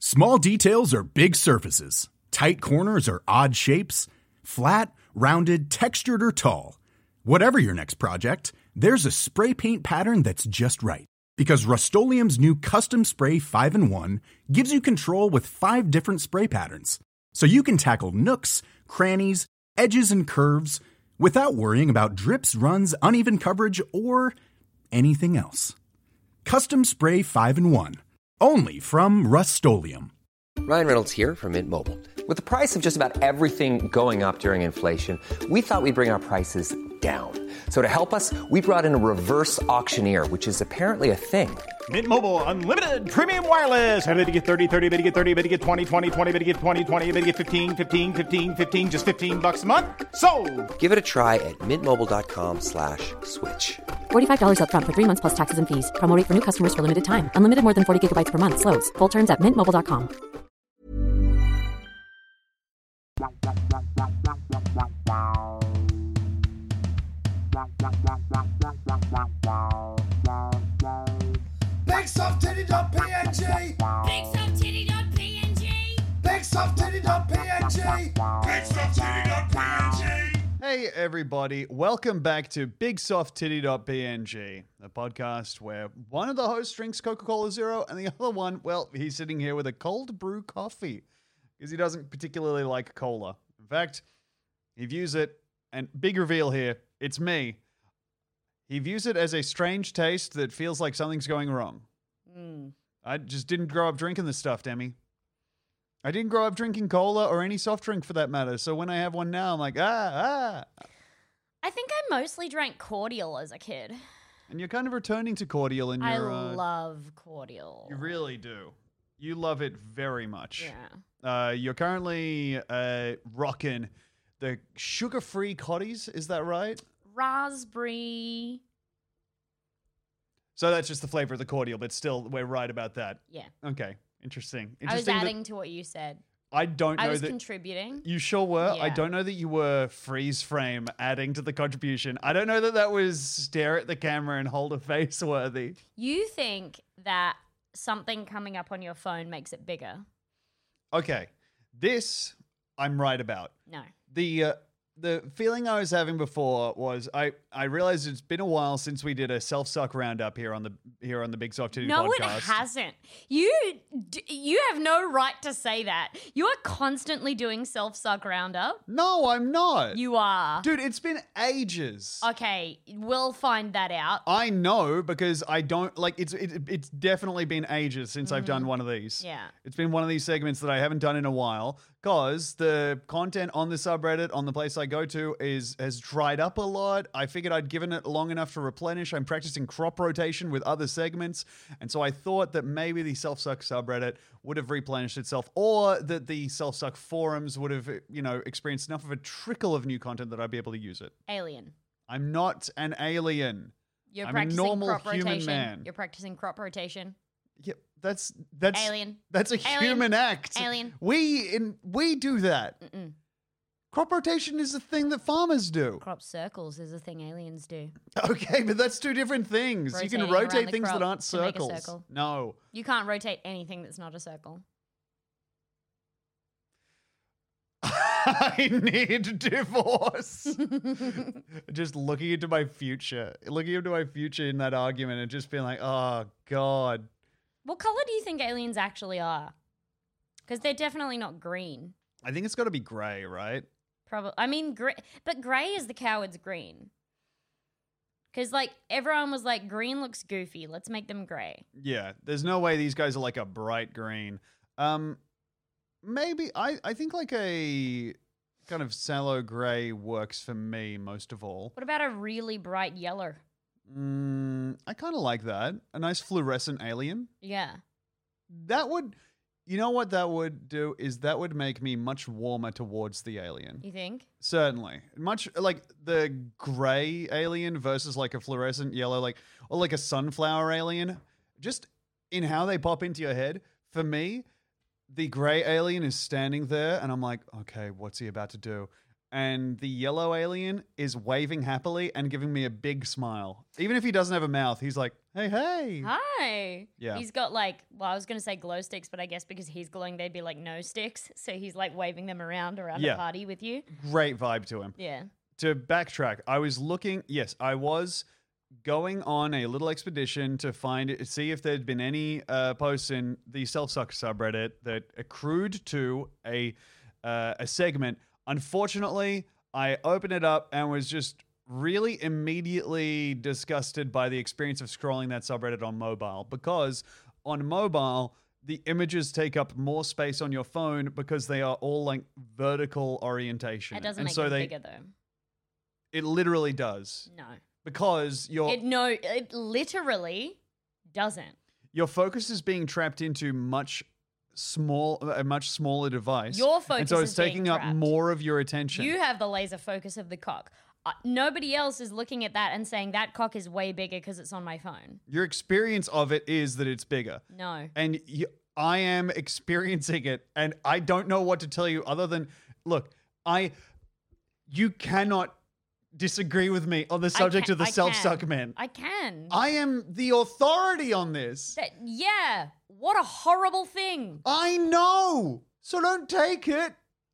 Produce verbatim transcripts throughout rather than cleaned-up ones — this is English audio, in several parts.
Small details are big surfaces. Tight corners are odd shapes. Flat, rounded, textured, or tall. Whatever your next project, there's a spray paint pattern that's just right. Because Rust-Oleum's new Custom Spray five in one gives you control with five different spray patterns. So you can tackle nooks, crannies, edges, and curves without worrying about drips, runs, uneven coverage, or anything else. Custom Spray five in one. Only from Rust-Oleum. Ryan Reynolds here from Mint Mobile. With the price of just about everything going up during inflation, we thought we'd bring our prices down. So to help us, we brought in a reverse auctioneer, which is apparently a thing. Mint Mobile Unlimited Premium Wireless. How to get thirty, thirty, how to get thirty, how to get twenty, twenty, twenty, how to get twenty, twenty, how to get fifteen, fifteen, fifteen, fifteen, just fifteen bucks a month? Sold! Give it a try at mintmobile.com slash switch. forty-five dollars up front for three months plus taxes and fees. Promo rate for new customers for limited time. Unlimited more than forty gigabytes per month. Slows full terms at mint mobile dot com. BigSoftTitty.png BigSoftTitty.png BigSoftTitty.png BigSoftTitty.png Hey everybody, welcome back to BigSoftTitty.png, a podcast where one of the hosts drinks Coca-Cola Zero and the other one, well, he's sitting here with a cold brew coffee because he doesn't particularly like cola. In fact, he views it, and big reveal here, it's me. He views it as a strange taste that feels like something's going wrong. Mm. I just didn't grow up drinking this stuff, Demi. I didn't grow up drinking cola or any soft drink for that matter. So when I have one now, I'm like, ah, ah. I think I mostly drank cordial as a kid. And you're kind of returning to cordial in your... I uh, love cordial. You really do. You love it very much. Yeah. Uh, you're currently uh, rocking the sugar-free cotties, is that right? Raspberry. So that's just the flavor of the cordial, but still, we're right about that. Yeah. Okay, interesting. I was Interesting adding that- to what you said. I don't know I was that... contributing. You sure were? I Yeah. don't know that you were freeze frame adding to the contribution. I don't know that that was stare at the camera and hold a face worthy. You think that something coming up on your phone makes it bigger? Okay, this I'm right about. No. The uh, the feeling I was having before was I, I realized it's been a while since we did a self-suck roundup here on the here on the Big Soft Titty No, podcast. it hasn't. You d- you have no right to say that. You are constantly doing self-suck roundup. No, I'm not. You are. Dude, it's been ages. Okay, we'll find that out. I know because I don't like it's it, it's definitely been ages since I've done one of these. Mm-hmm. Yeah. It's been one of these segments that I haven't done in a while because the content on the subreddit on the place I go to is has dried up a lot. I figured I'd given it long enough to replenish. I'm practicing crop rotation with other segments, and so I thought that maybe the self-suck subreddit would have replenished itself, or that the self-suck forums would have, you know, experienced enough of a trickle of new content that I'd be able to use it. Alien. I'm not an alien. You're I'm a practicing normal crop human rotation. man. You're practicing crop rotation. Yeah, that's that's Alien. That's a Alien. human act. Alien. We in we do that. Mm-mm. Crop rotation is a thing that farmers do. Crop circles is a thing aliens do. Okay, but that's two different things. you Rotating can around rotate the things that crop aren't to make a circles. circle. No. You can't rotate anything that's not a circle. I need a divorce. Just looking into my future, looking into my future in that argument and just being like, oh, God. What color do you think aliens actually are? Because they're definitely not green. I think it's got to be gray, right? Probably. I mean, gray, but grey is the coward's green. Because, like, everyone was like, green looks goofy. Let's make them grey. Yeah, there's no way these guys are like a bright green. Um, maybe, I, I think like a kind of sallow gray works for me most of all. What about a really bright yellow? Mm, I kind of like that. A nice fluorescent alien. Yeah. That would, you know what that would do is that would make me much warmer towards the alien. You think? Certainly. Much like the gray alien versus like a fluorescent yellow, like, or like a sunflower alien. Just in how they pop into your head, for me, the gray alien is standing there and I'm like, okay, what's he about to do? and the yellow alien is waving happily and giving me a big smile. Even if he doesn't have a mouth, he's like, hey, hey. Hi. Yeah. He's got like, well, I was going to say glow sticks, but I guess because he's glowing, they'd be like no sticks. So he's like waving them around around Yeah. a party with you. Great vibe to him. Yeah. To backtrack, I was looking, yes, I was going on a little expedition to find, see if there'd been any uh, posts in the Self-Suck subreddit that accrued to a uh, a segment. Unfortunately, I opened it up and was just really immediately disgusted by the experience of scrolling that subreddit on mobile, because on mobile, the images take up more space on your phone because they are all like vertical orientation. It doesn't and make so it they, bigger though. It literally does. No. Because your It no, it literally doesn't. your focus is being trapped into much small a much smaller device. Your and focus so it's is being taking up trapped. more of your attention. You have the laser focus of the cock. Uh, nobody else is looking at that and saying that cock is way bigger because it's on my phone. Your experience of it is that it's bigger. No. And you, I am experiencing it, and I don't know what to tell you other than, look, I, you cannot disagree with me on the subject can- of the I self-suck can. men. I can. I am the authority on this. That- yeah. What a horrible thing. I know. So don't take it.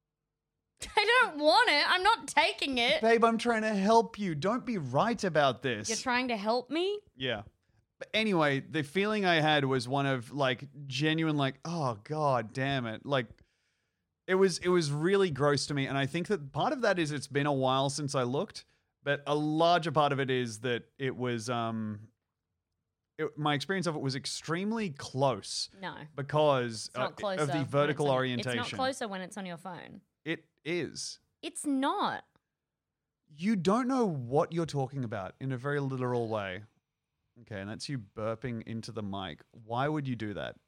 I don't want it. I'm not taking it. Babe, I'm trying to help you. Don't be right about this. You're trying to help me? Yeah. But anyway, the feeling I had was one of like genuine like, oh god damn it. Like it was it was really gross to me, and I think that part of that is it's been a while since I looked, but a larger part of it is that it was um it, my experience of it was extremely close No. because It's not uh, closer of the when it's vertical on your- orientation. It's not closer when it's on your phone. It is. It's not. You don't know what you're talking about in a very literal way. Okay, and that's you burping into the mic. Why would you do that?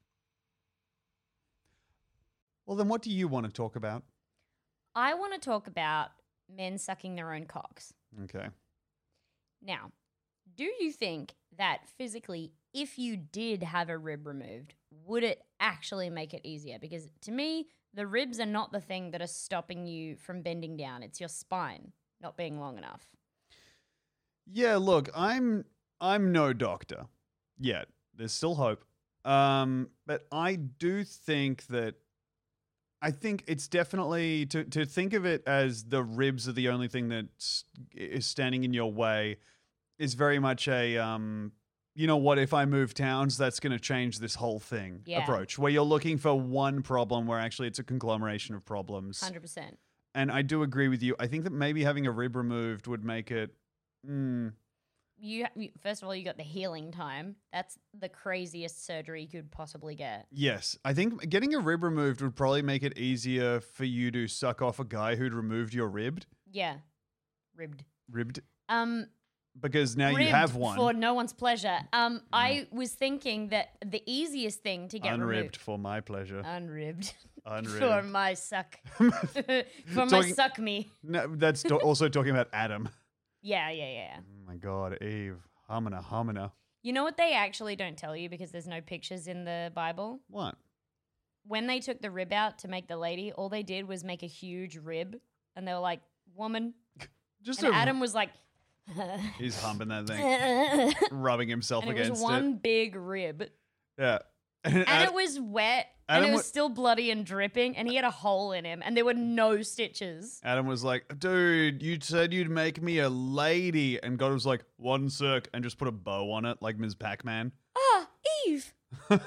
Well, then what do you want to talk about? I want to talk about men sucking their own cocks. Okay. Now, do you think that physically, if you did have a rib removed, would it actually make it easier? Because to me, the ribs are not the thing that are stopping you from bending down. It's your spine not being long enough. Yeah, look, I'm I'm no doctor yet. There's still hope. Um, but I do think that I think it's definitely to to think of it as the ribs are the only thing that is standing in your way is very much a um you know what, if I move towns, that's going to change this whole thing Yeah. approach, where you're looking for one problem where actually it's a conglomeration of problems. one hundred percent. And I do agree with you. I think that maybe having a rib removed would make it. Mm, You, you first of all, you got the healing time. That's the craziest surgery you could possibly get. yes, I think getting a rib removed would probably make it easier for you to suck off a guy who'd removed your ribbed, Yeah, ribbed. ribbed, Um, because now you ribbed have one for no one's pleasure. Um, I was thinking that the easiest thing to get unribbed removed, for my pleasure. unribbed, for Unribbed. my suck, for my Talking- suck me. No, that's to- also talking about Adam. Yeah, yeah, yeah. Oh my God, Eve, humana, humana. You know what they actually don't tell you because there's no pictures in the Bible? What? When they took the rib out to make the lady, all they did was make a huge rib. And they were like, woman. Just And a, Adam was like, he's humping that thing, and rubbing himself it against was one big rib. it. Yeah, And it was wet. Adam and it was wa- still bloody and dripping. And he had a hole in him. And there were no stitches. Adam was like, dude, you said you'd make me a lady. And God was like, one sec, and just put a bow on it like Miz Pac-Man. Ah, Eve.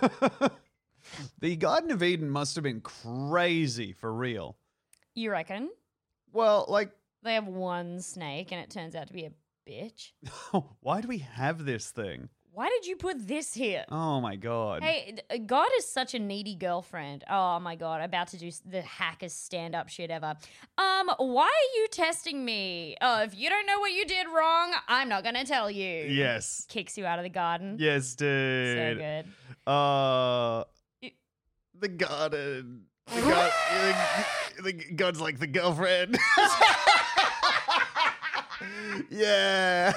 The Garden of Eden must have been crazy for real. You reckon? Well, like, They have one snake and it turns out to be a bitch. why do we have this thing? Why did you put this here? Oh my God. Hey, d- God is such a needy girlfriend. Oh my God, about to do s- the hackest stand-up shit ever. Um, why are you testing me? Oh, if you don't know what you did wrong, I'm not gonna tell you. Yes. Kicks you out of the garden. Yes, So dude. good. Uh, You- the garden. The, God, the, the God's like the girlfriend. Yeah.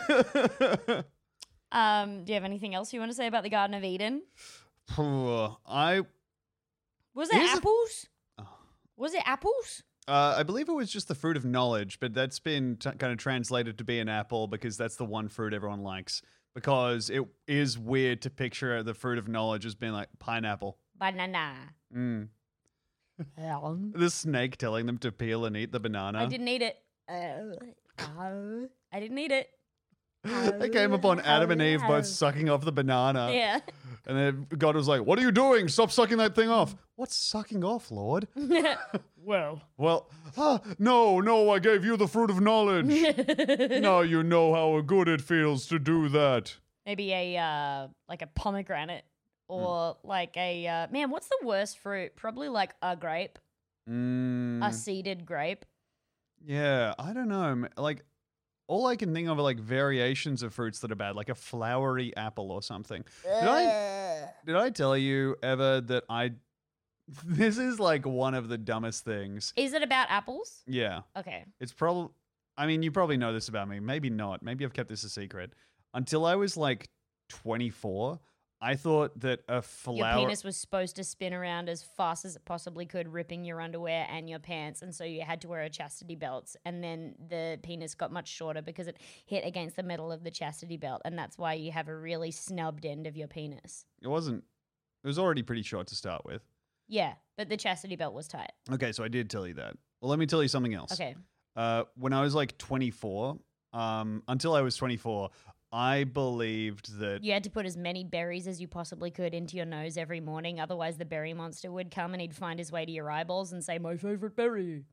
Um, do you have anything else you want to say about the Garden of Eden? I Was it Here's a- apples? Oh. Was it apples? Uh, I believe it was just the fruit of knowledge, but that's been t- kind of translated to be an apple because that's the one fruit everyone likes. Because it is weird to picture the fruit of knowledge as being like pineapple. Banana. Mm. Um, The snake telling them to peel and eat the banana. I didn't eat it. Uh, uh, I didn't eat it. They came upon Adam and Eve both sucking off the banana. Yeah. And then God was like, "What are you doing? Stop sucking that thing off." "What's sucking off, Lord?" Well. Well, ah, no, no, I gave you the fruit of knowledge. Now you know how good it feels to do that. Maybe a, uh, like a pomegranate or like a, uh, man, what's the worst fruit? Probably like a grape, Mm, a seeded grape. yeah, I don't know. ma- Like, all I can think of are like variations of fruits that are bad, like a flowery apple or something. Did I did I tell you ever that I? This is like one of the dumbest things. Is it about apples? Yeah, Okay. it's probably. I mean, you probably know this about me. Maybe not. Maybe I've kept this a secret. Until I was like twenty-four, I thought that a flower. Your penis was supposed to spin around as fast as it possibly could, ripping your underwear and your pants. And so you had to wear a chastity belt. And then the penis got much shorter because it hit against the metal of the chastity belt. And that's why you have a really snubbed end of your penis. It wasn't. It was already pretty short to start with. Yeah, but the chastity belt was tight. Okay, so I did tell you that. Well, let me tell you something else. Okay. Uh, when I was like twenty-four, um, until I was twenty-four, I believed that. You had to put as many berries as you possibly could into your nose every morning. Otherwise, the berry monster would come and he'd find his way to your eyeballs and say, "My favorite berry."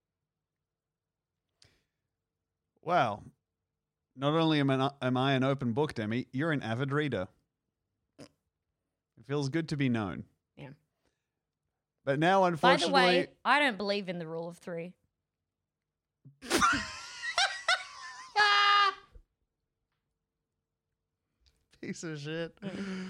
Wow. Not only am I, am I an open book, Demi, you're an avid reader. It feels good to be known. Yeah. But now, By unfortunately. the way, I don't believe in the rule of three. Piece of shit.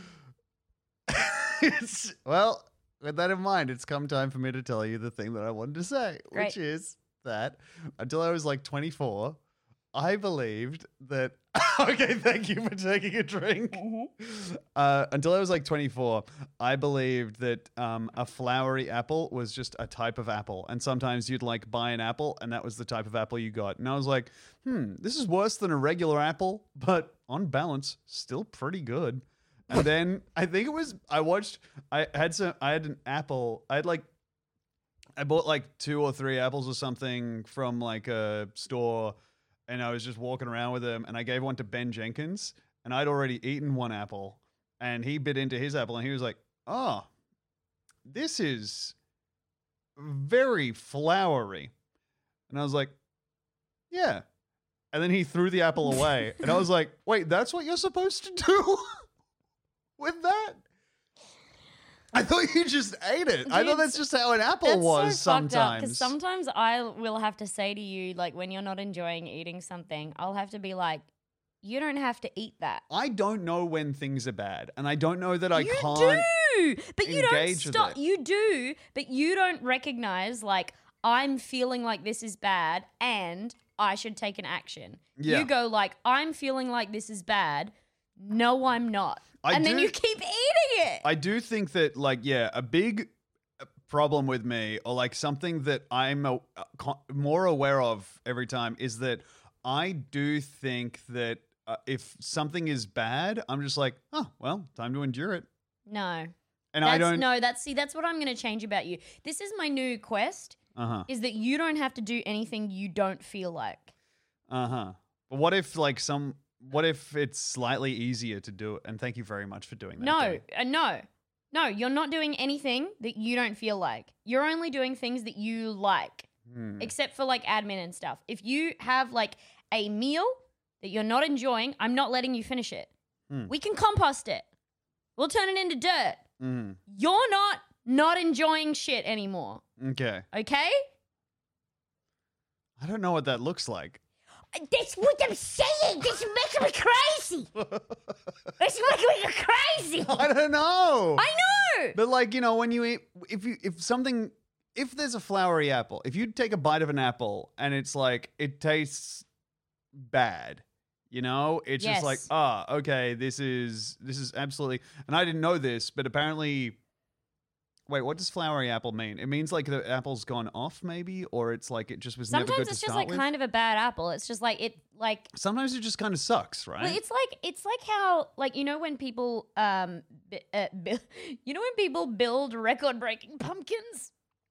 It's, well, with that in mind, it's come time for me to tell you the thing that I wanted to say, Great. which is that until I was like twenty-four, I believed that. Okay, thank you for taking a drink. Uh, until I was like twenty-four, I believed that um, a flowery apple was just a type of apple. And sometimes you'd like buy an apple and that was the type of apple you got. And I was like, hmm, this is worse than a regular apple, but on balance, still pretty good. And then I think it was, I watched, I had some, I had an apple, I had like, I bought like two or three apples or something from like a store. And I was just walking around with them, and I gave one to Ben Jenkins, and I'd already eaten one apple, and he bit into his apple, and he was like, "Oh, this is very flowery," and I was like, "Yeah," and then he threw the apple away, and I was like, "Wait, that's what you're supposed to do with that?" I thought you just ate it. I thought Dude, that's just how an apple That's was so fucked up, sometimes. because sometimes I will have to say to you, like when you're not enjoying eating something, I'll have to be like, "You don't have to eat that." I don't know when things are bad, and I don't know that I you can't. do, but you don't engage with stop. it. You do, but you don't recognize like I'm feeling like this is bad, and I should take an action. Yeah. You go like I'm feeling like this is bad. No, I'm not, I and then do- you keep eating it. I do think that, like, yeah, a big problem with me, or like something that I'm a, a, co- more aware of every time, is that I do think that uh, if something is bad, I'm just like, oh, well, time to endure it. no. And That's, I don't. No, that's see, that's what I'm going to change about you. This is my new quest: Uh huh. is that you don't have to do anything you don't feel like. Uh huh. But what if, like, some. What if it's slightly easier to do it? And thank you very much for doing that. No, Demi. uh, no, no. You're not doing anything that you don't feel like. You're only doing things that you like, Hmm. except for like admin and stuff. If you have like a meal that you're not enjoying, I'm not letting you finish it. Hmm. We can compost it. We'll turn it into dirt. Mm. You're not not enjoying shit anymore. Okay. Okay? I don't know what that looks like. That's what I'm saying. This is making me crazy. It's making me crazy. I don't know. I know. But like, you know, when you eat, if you, if something, if there's a flowery apple, if you take a bite of an apple and it's like, it tastes bad, you know, it's just like, Yes. ah, okay, this is, this is absolutely, and I didn't know this, but apparently wait, what does flowery apple mean? It means like the apple's gone off, maybe, or it's like it just was never Sometimes good it's to just start like with. kind of a bad apple. It's just like it like Sometimes it just kind of sucks, right? well, it's like it's like how like you know when people um b- uh, bu- you know when people build record breaking pumpkins.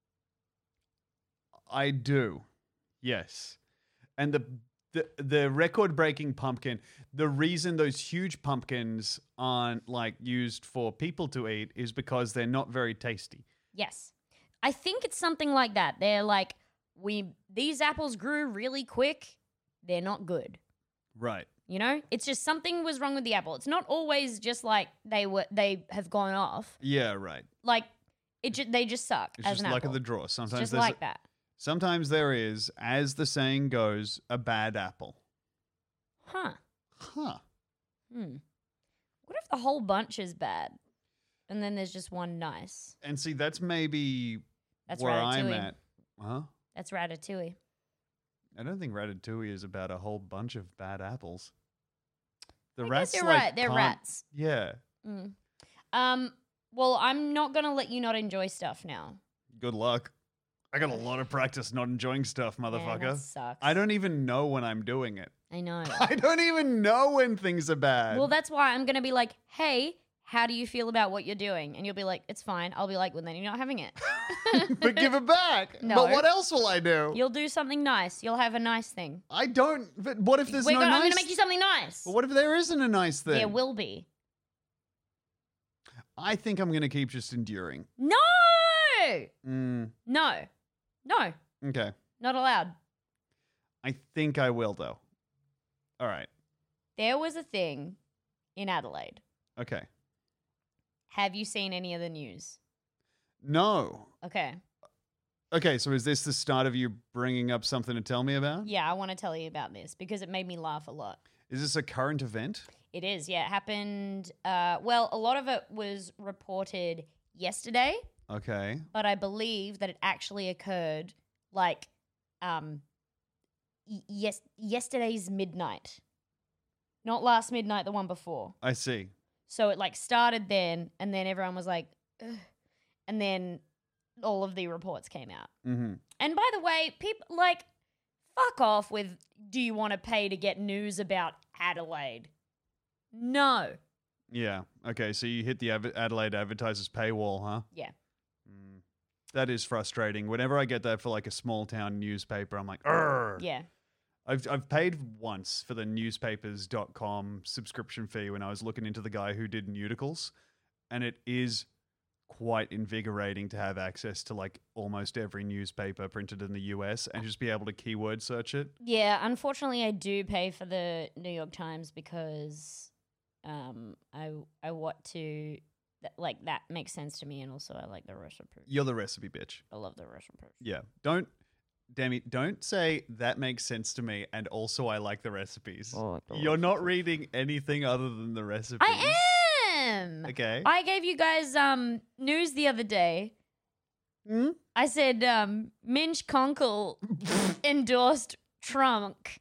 I do, yes, and the the the record breaking pumpkin. The reason those huge pumpkins aren't like used for people to eat is because they're not very tasty. Yes. I think it's something like that. They're like, we these apples grew really quick. They're not good. Right. You know? It's just something was wrong with the apple. It's not always just like they were they have gone off. Yeah. Right. Like it ju- they just suck It's as just an luck apple. of the draw. It's Sometimes just there's like that. sometimes there is, as the saying goes, a bad apple. Huh. Huh. Hmm. What if the whole bunch is bad? And then there's just one nice. And see, that's maybe That's where I'm Ratatouille. at. Huh? That's Ratatouille. I don't think Ratatouille is about a whole bunch of bad apples. The I rats, guess you're like, right. They're can't- rats. Yeah. Mm. Um. Well, I'm not gonna let you not enjoy stuff now. Good luck. I got a lot of practice not enjoying stuff, Man, motherfucker. that sucks. I don't even know when I'm doing it. I know. I don't even know when things are bad. Well, that's why I'm gonna be like, hey, how do you feel about what you're doing? And you'll be like, it's fine. I'll be like, well, then you're not having it. but give it back. No. But what else will I do? You'll do something nice. You'll have a nice thing. I don't. But what if there's We're no gonna, nice? I'm gonna make you something nice. But what if there isn't a nice thing? There will be. I think I'm gonna keep just enduring. No. Mm, No. No. okay. Not allowed. I think I will though. All right. There was a thing in Adelaide. Okay. Have you seen any of the news? No. Okay. Okay, so is this the start of you bringing up something to tell me about? Yeah, I want to tell you about this because it made me laugh a lot. Is this a current event? It is, yeah. It happened. Uh, well, a lot of it was reported yesterday, Okay. but I believe that it actually occurred like um, y- yes, yesterday's midnight, not last midnight, the one before. I see. So it like started then, and then everyone was like, ugh. And then all of the reports came out. Mm-hmm. And by the way, people like fuck off with do you want to pay to get news about Adelaide? No. Yeah. Okay, so you hit the Ad- Adelaide Advertisers paywall, huh? Yeah. Mm. That is frustrating. Whenever I get that for like a small town newspaper, I'm like, Urgh. Yeah. I've I've paid once for the newspapers dot com subscription fee when I was looking into the guy who did Newticals, and it is quite invigorating to have access to like almost every newspaper printed in the U S and just be able to keyword search it. Yeah, unfortunately I do pay for the New York Times because um I I want to th- like that makes sense to me, and also I like the recipe. You're the recipe bitch. I love the recipe. Yeah. Don't Demi, don't say that makes sense to me and also I like the recipes. I like the You're not reading anything other than the recipes. I am. Okay. I gave you guys um news the other day. Hmm? I said um Minch Conkle endorsed Trump.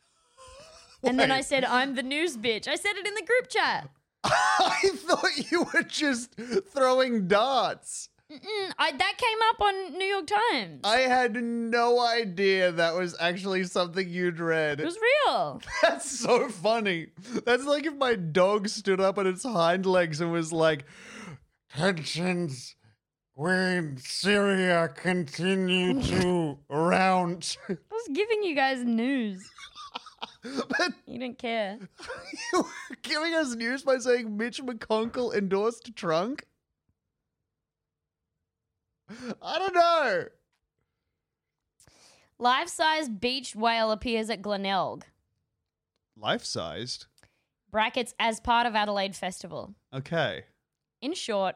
And then I Wait. said I'm the news bitch. I said it in the group chat. I thought you were just throwing darts. Mm-mm, I, that came up on New York Times. I had no idea that was actually something you'd read. it was real. That's so funny. That's like if my dog stood up on its hind legs and was like, tensions in Syria continue to round. I was giving you guys news. But You didn't care. you were giving us news by saying Mitch McConnell endorsed Trump? I don't know. Life-size beached whale appears at Glenelg. Life-sized? Brackets as part of Adelaide Festival. Okay. In short,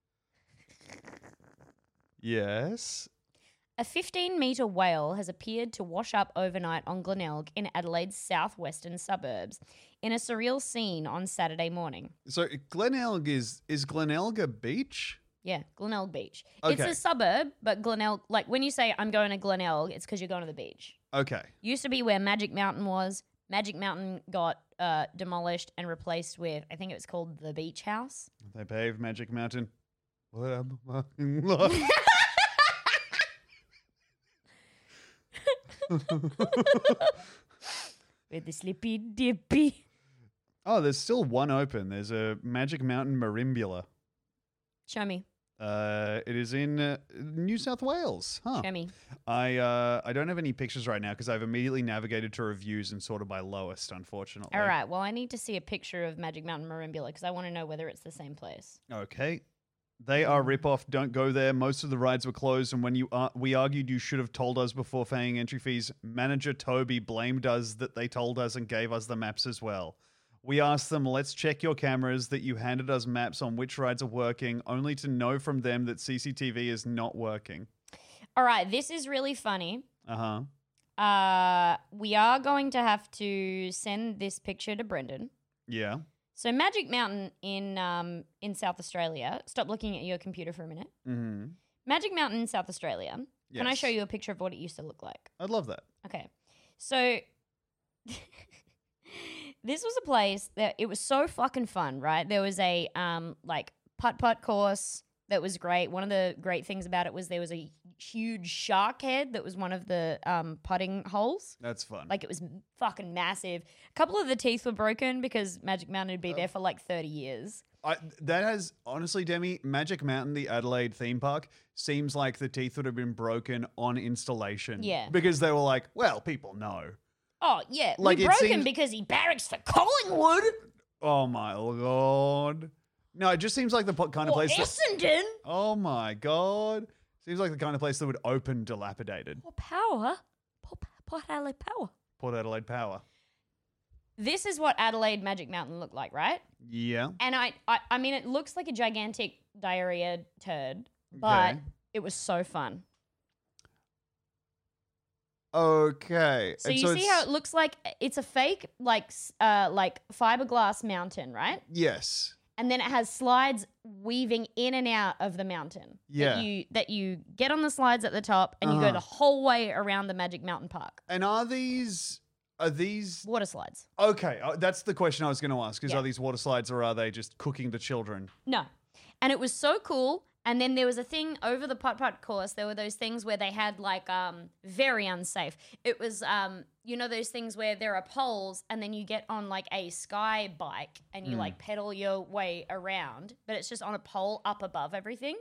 Yes. a fifteen-metre whale has appeared to wash up overnight on Glenelg in Adelaide's southwestern suburbs in a surreal scene on Saturday morning. So Glenelg is is Glenelg a beach? Yeah, Glenelg Beach. Okay. It's a suburb, but Glenelg, like when you say I'm going to Glenelg, it's because you're going to the beach. Okay. Used to be where Magic Mountain was. Magic Mountain got uh, demolished and replaced with, I think it was called the Beach House. They paved Magic Mountain. What am I fucking lost? With the slippy dippy. Oh, there's still one open. There's a Magic Mountain Marimbula. Show me. Uh, it is in uh, New South Wales. Huh. Show me. I uh, I don't have any pictures right now because I've immediately navigated to reviews and sorted by lowest, unfortunately. All right. Well, I need to see a picture of Magic Mountain Marimbula because I want to know whether it's the same place. Okay. They are rip-off. Don't go there. Most of the rides were closed, and when you ar- we argued you should have told us before paying entry fees, manager Toby blamed us that they told us and gave us the maps as well. We asked them, let's check your cameras, that you handed us maps on which rides are working, only to know from them that C C T V is not working. All right. This is really funny. Uh-huh. Uh, we are going to have to send this picture to Brendan. Yeah. So Magic Mountain in um in South Australia. Stop looking at your computer for a minute. Mm-hmm. Magic Mountain in South Australia. Can I Yes. show you a picture of what it used to look like? I'd love that. Okay. So this was a place that it was so fucking fun, right? There was a um like putt-putt course that was great. One of the great things about it was there was a huge shark head that was one of the um putting holes. That's fun. Like it was fucking massive. A couple of the teeth were broken because Magic Mountain would be there for like thirty years. I, that has, honestly, Demi, Magic Mountain, the Adelaide theme park, seems like the teeth would have been broken on installation. Yeah. Because they were like, well, people know. Oh, yeah. Like, we it broke him seems- because he barracks for Collingwood Oh, my Lord. No, it just seems like the po- kind of or place that, Essendon. oh, my God. Seems like the kind of place that would open dilapidated. Or Power. Port, Port Adelaide Power. Port Adelaide Power. This is what Adelaide Magic Mountain looked like, right? Yeah. And I, I, I mean, it looks like a gigantic diarrhea turd, but Okay. it was so fun. Okay. So And you see it's- how it looks like it's a fake, like, s- uh, like fiberglass mountain, right? Yes. And then it has slides weaving in and out of the mountain. Yeah. That you that you get on the slides at the top and you Uh-huh. go the whole way around the Magic Mountain Park. And are these, are these, Water slides. okay, uh, that's the question I was going to ask, is Yeah. are these water slides or are they just cooking the children? No. And it was so cool. And then there was a thing over the putt-putt course. There were those things where they had like um very unsafe. It was um you know those things where there are poles and then you get on like a sky bike and you like pedal your way around, but it's just on a pole up above everything.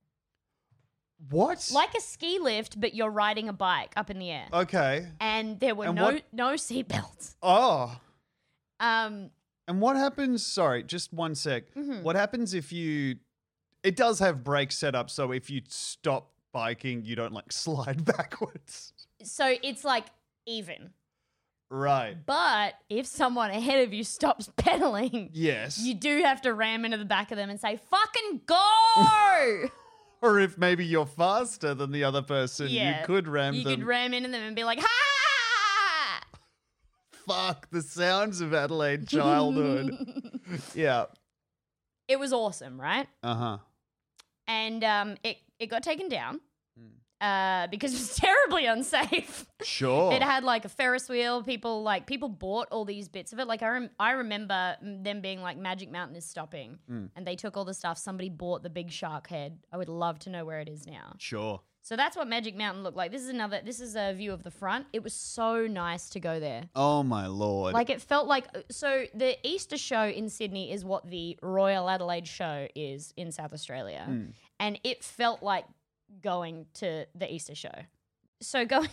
What? Like a ski lift, but you're riding a bike up in the air. Okay. And there were And no what- no seatbelts. Oh. Um And what happens, sorry, just one sec. Mm-hmm. What happens if you, it does have brakes set up so if you stop biking, you don't like slide backwards. so it's like even. Right. But if someone ahead of you stops pedaling, Yes. you do have to ram into the back of them and say, fucking go! Or if maybe you're faster than the other person, Yeah. you could ram You them. could ram into them and be like, ha! Fuck, the sounds of Adelaide childhood. Yeah. It was awesome, right? Uh-huh. And um, it, it got taken down Hmm. uh, because it was terribly unsafe. Sure. It had like a Ferris wheel. People like people bought all these bits of it. Like I, rem- I remember them being like, Magic Mountain is stopping, Hmm. and they took all the stuff. Somebody bought the big shark head. I would love to know where it is now. Sure. So that's what Magic Mountain looked like. This is another. This is a view of the front. It was so nice to go there. Oh my Lord. Like it felt like so the Easter show in Sydney is what the Royal Adelaide show is in South Australia. Hmm. And it felt like going to the Easter show. So going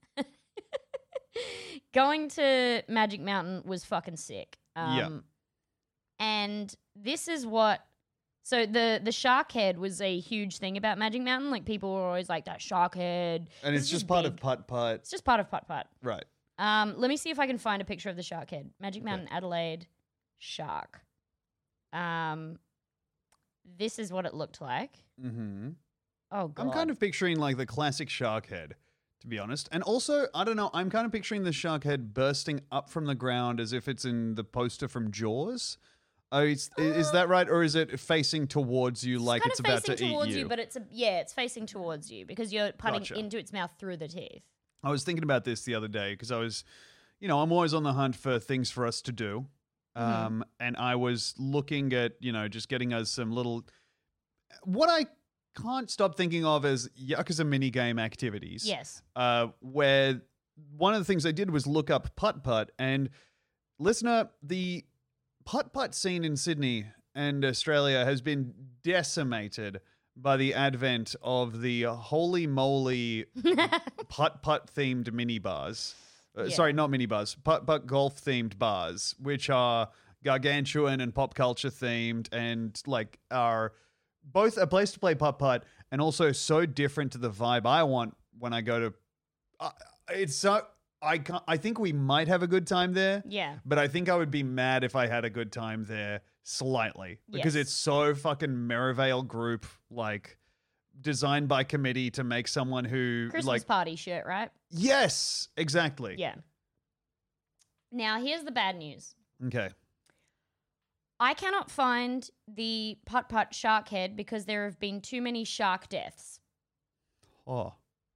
going to Magic Mountain was fucking sick. Um Yeah. And this is what so the the shark head was a huge thing about Magic Mountain. Like people were always like that shark head. and This it's is just part of big. putt putt. It's just part of putt putt. Right. Um, let me see if I can find a picture of the shark head. Magic Mountain, Adelaide, shark. Um, this is what it looked like. Mm-hmm. Oh god, I'm kind of picturing like the classic shark head, to be honest. And also, I don't know, I'm kind of picturing the shark head bursting up from the ground as if it's in the poster from Jaws. Oh, it's, is that right? Or is it facing towards you like kind it's of about facing to eat towards you? you, but it's a yeah, it's facing towards you because you're putting Gotcha. into its mouth through the teeth. I was thinking about this the other day because I was, you know, I'm always on the hunt for things for us to do. Mm-hmm. Um, and I was looking at, you know, just getting us some little what I can't stop thinking of as Yakuza minigame activities. Yes. Uh, where one of the things I did was look up putt putt, and listener, the putt putt scene in Sydney and Australia has been decimated by the advent of the holy moly putt putt themed mini bars. Uh, Yeah. Sorry, not mini bars, putt putt golf themed bars, which are gargantuan and pop culture themed, and like are both a place to play putt putt and also so different to the vibe I want when I go to. Uh, it's so I can't, I think we might have a good time there. Yeah. But I think I would be mad if I had a good time there slightly because Yes. it's so fucking Merivale Group, like designed by committee to make someone who Christmas like party shirt, right? yes, exactly. Yeah. Now, here's the bad news. Okay. I cannot find the putt putt shark head because there have been too many shark deaths. Oh.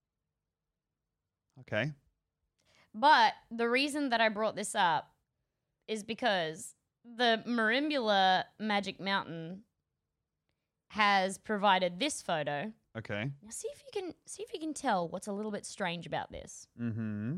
Okay. But the reason that I brought this up is because the Marimbula Magic Mountain has provided this photo. Okay. Now see if you can see if you can tell what's a little bit strange about this. Mm-hmm.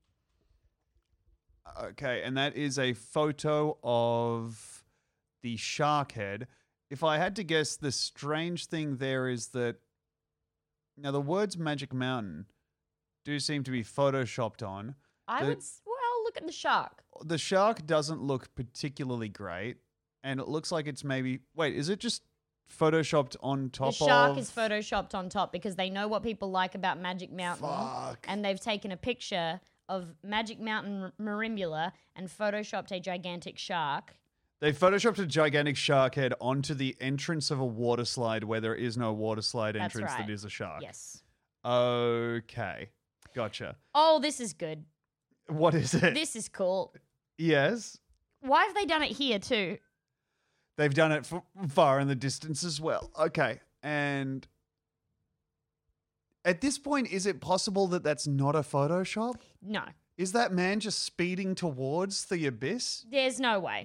Okay, and that is a photo of the shark head. If I had to guess, the strange thing there is that now the words Magic Mountain do seem to be photoshopped on. I The- would s- well look at the shark. The shark doesn't look particularly great, and it looks like it's maybe wait, is it just photoshopped on top The shark of is photoshopped on top because they know what people like about Magic Mountain. Fuck. And they've taken a picture of Magic Mountain R- Marimbula and photoshopped a gigantic shark. They photoshopped a gigantic shark head onto the entrance of a water slide where there is no water slide That's entrance right. that is a shark. Yes. Okay. Gotcha. Oh, this is good. What is it? This is cool. Yes. Why have they done it here too? They've done it f- far in the distance as well. Okay. And at this point, is it possible that that's not a Photoshop? No. Is that man just speeding towards the abyss? There's no way.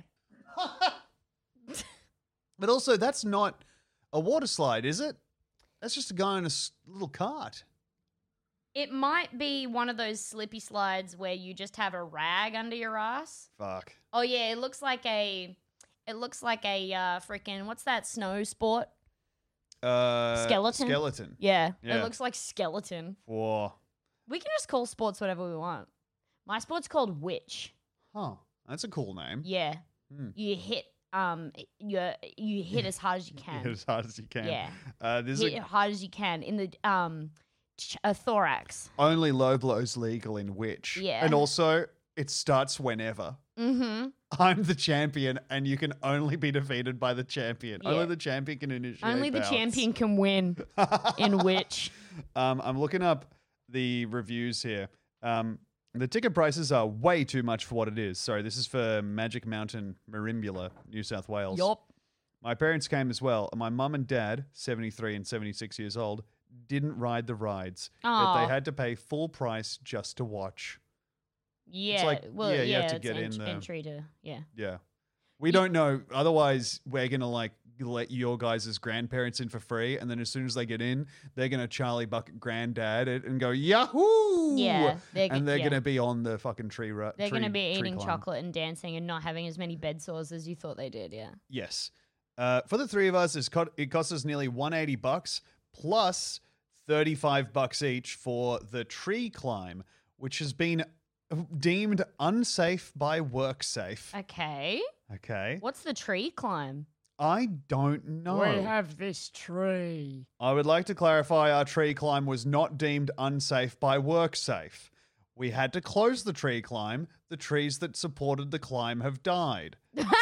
But also, that's not a water slide, is it? That's just a guy in a s- little cart. It might be one of those slippy slides where you just have a rag under your ass. Fuck. Oh yeah, it looks like a it looks like a uh freaking what's that snow sport? Uh, Skeleton? Skeleton. Yeah, Yeah. it looks like skeleton. Whoa. We can just call sports whatever we want. My sport's called Witch. Huh. That's a cool name. Yeah. Hmm. You hit um you you hit as hard as you Hit can. as hard as you can. Yeah. Uh, there's Hit a, as hard as you can in the um ch- uh, thorax. only low blows legal in which. Yeah. And also, it starts whenever. Mm-hmm. I'm the champion, and you can only be defeated by the champion. Yeah. Only the champion can initiate Only the bouts. champion can win in Witch. Um, I'm looking up the reviews here. Um, the ticket prices are way too much for what it is. Sorry, this is for Magic Mountain, Marimbula, New South Wales. Yup. My parents came as well, and my mum and dad, seventy-three and seventy-six years old, didn't ride the rides. But Aw. they had to pay full price just to watch. Yeah. like- well, yeah, yeah, you have to it's get ent- in the- entry to yeah. Yeah. We don't know. Otherwise, we're going to like let your guys' grandparents in for free. And then as soon as they get in, they're going to Charlie Bucket granddad it and go, Yahoo! Yeah, they're g- and they're yeah. going to be on the fucking tree. Ru- They're tree, going to be tree eating climb. chocolate and dancing and not having as many bed sores as you thought they did. Yeah. Yes. Uh, for the three of us, it's co- it costs us nearly one hundred eighty bucks plus thirty-five bucks each for the tree climb, which has been deemed unsafe by WorkSafe. Okay. Okay. What's the tree climb? I don't know. have this tree. I would like to clarify our tree climb was not deemed unsafe by WorkSafe. We had to close the tree climb. The trees that supported the climb have died.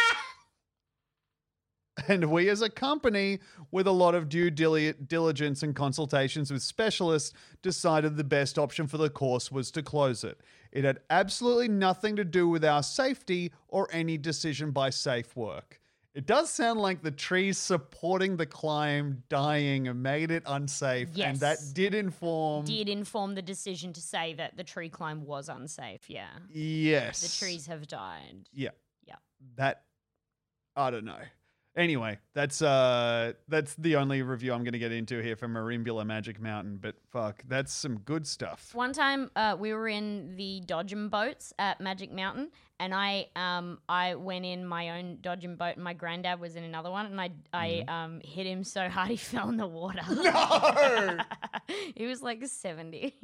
And we as a company, with a lot of due dili- diligence and consultations with specialists, decided the best option for the course was to close it. It had absolutely nothing to do with our safety or any decision by Safe Work. It does sound like the trees supporting the climb dying made it unsafe, and Yes. that did inform... Did inform the decision to say that the tree climb was unsafe. Yeah. Yes. The trees have died. Yeah. Yeah. That, I don't know. Anyway, that's uh, that's the only review I'm going to get into here for Marimbula Magic Mountain. But fuck, that's some good stuff. One time, uh, we were in the dodgem boats at Magic Mountain, and I um I went in my own dodgem boat, and my granddad was in another one, and I I Mm-hmm. um hit him so hard he fell in the water. No! He was like seventy.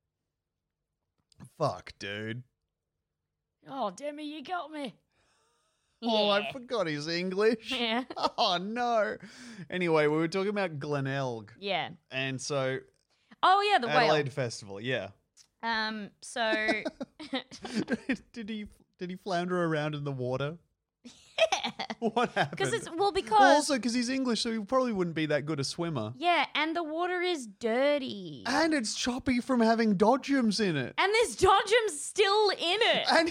Fuck, dude. Oh, Demi, you got me. Oh, I Yeah. forgot his English. Yeah. Oh, no. Anyway, we were talking about Glenelg. Yeah. And so, Oh yeah, the Adelaide whale. Festival, yeah. Um. So. did he did he flounder around in the water? Yeah. What happened? Because it's well because Well, also, because he's English, so he probably wouldn't be that good a swimmer. yeah, and the water is dirty, And it's choppy from having dodgems in it. and there's dodgems still in it. And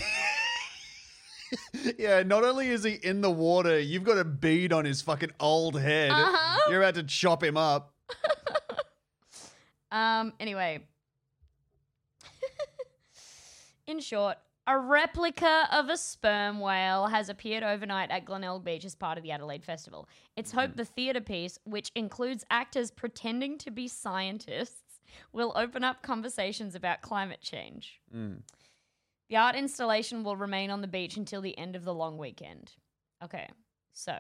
yeah, not only is he in the water, you've got a bead on his fucking old head. Uh-huh. You're about to chop him up. Um. Anyway, in short, a replica of a sperm whale has appeared overnight at Glenelg Beach as part of the Adelaide Festival. It's hoped the theatre piece, which includes actors pretending to be scientists, will open up conversations about climate change. The art installation will remain on the beach until the end of the long weekend. Okay, so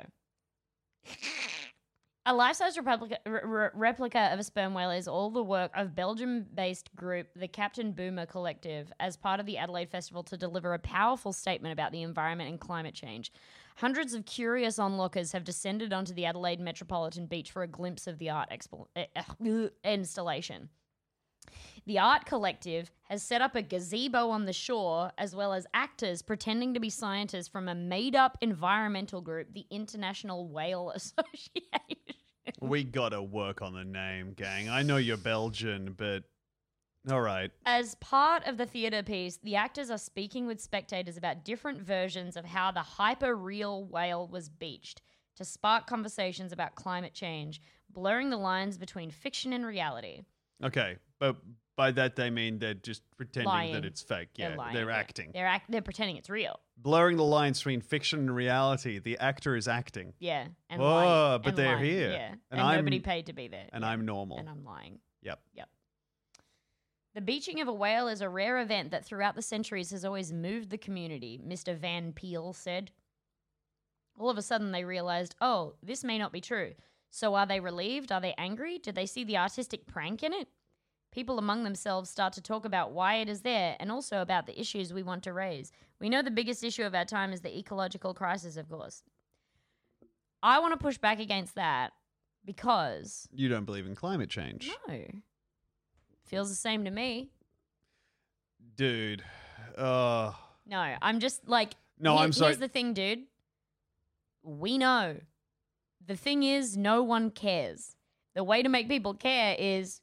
a life-size replica, re- replica of a sperm whale is all the work of Belgium-based group the Captain Boomer Collective as part of the Adelaide Festival to deliver a powerful statement about the environment and climate change. Hundreds of curious onlookers have descended onto the Adelaide Metropolitan Beach for a glimpse of the art expo- uh, installation. The art collective has set up a gazebo on the shore, as well as actors pretending to be scientists from a made-up environmental group, the International Whale Association. We gotta work on the name, gang. I know you're Belgian, but all right. As part of the theatre piece, the actors are speaking with spectators about different versions of how the hyper-real whale was beached to spark conversations about climate change, blurring the lines between fiction and reality. Okay, but by that they mean they're just pretending Lying. that it's fake. Yeah, they're, lying, yeah. acting. They're act- They're pretending it's real. Blurring the lines between fiction and reality. The actor is acting. Yeah. And Whoa, lying. but and they're lying, here. Yeah. And And, I'm- nobody paid to be there. And Yeah. I'm normal. And I'm lying. Yep. Yep. The beaching of a whale is a rare event that throughout the centuries has always moved the community, Mister Van Peel said. All of a sudden they realized, oh, this may not be true. So are they relieved? Are they angry? Did they see the artistic prank in it? People among themselves start to talk about why it is there and also about the issues we want to raise. We know the biggest issue of our time is the ecological crisis, of course. I want to push back against that because, You don't believe in climate change. no, feels the same to me. Dude. Uh, No, I'm just like, No, here- I'm sorry. Here's the thing, dude. We know. The thing is, no one cares. The way to make people care is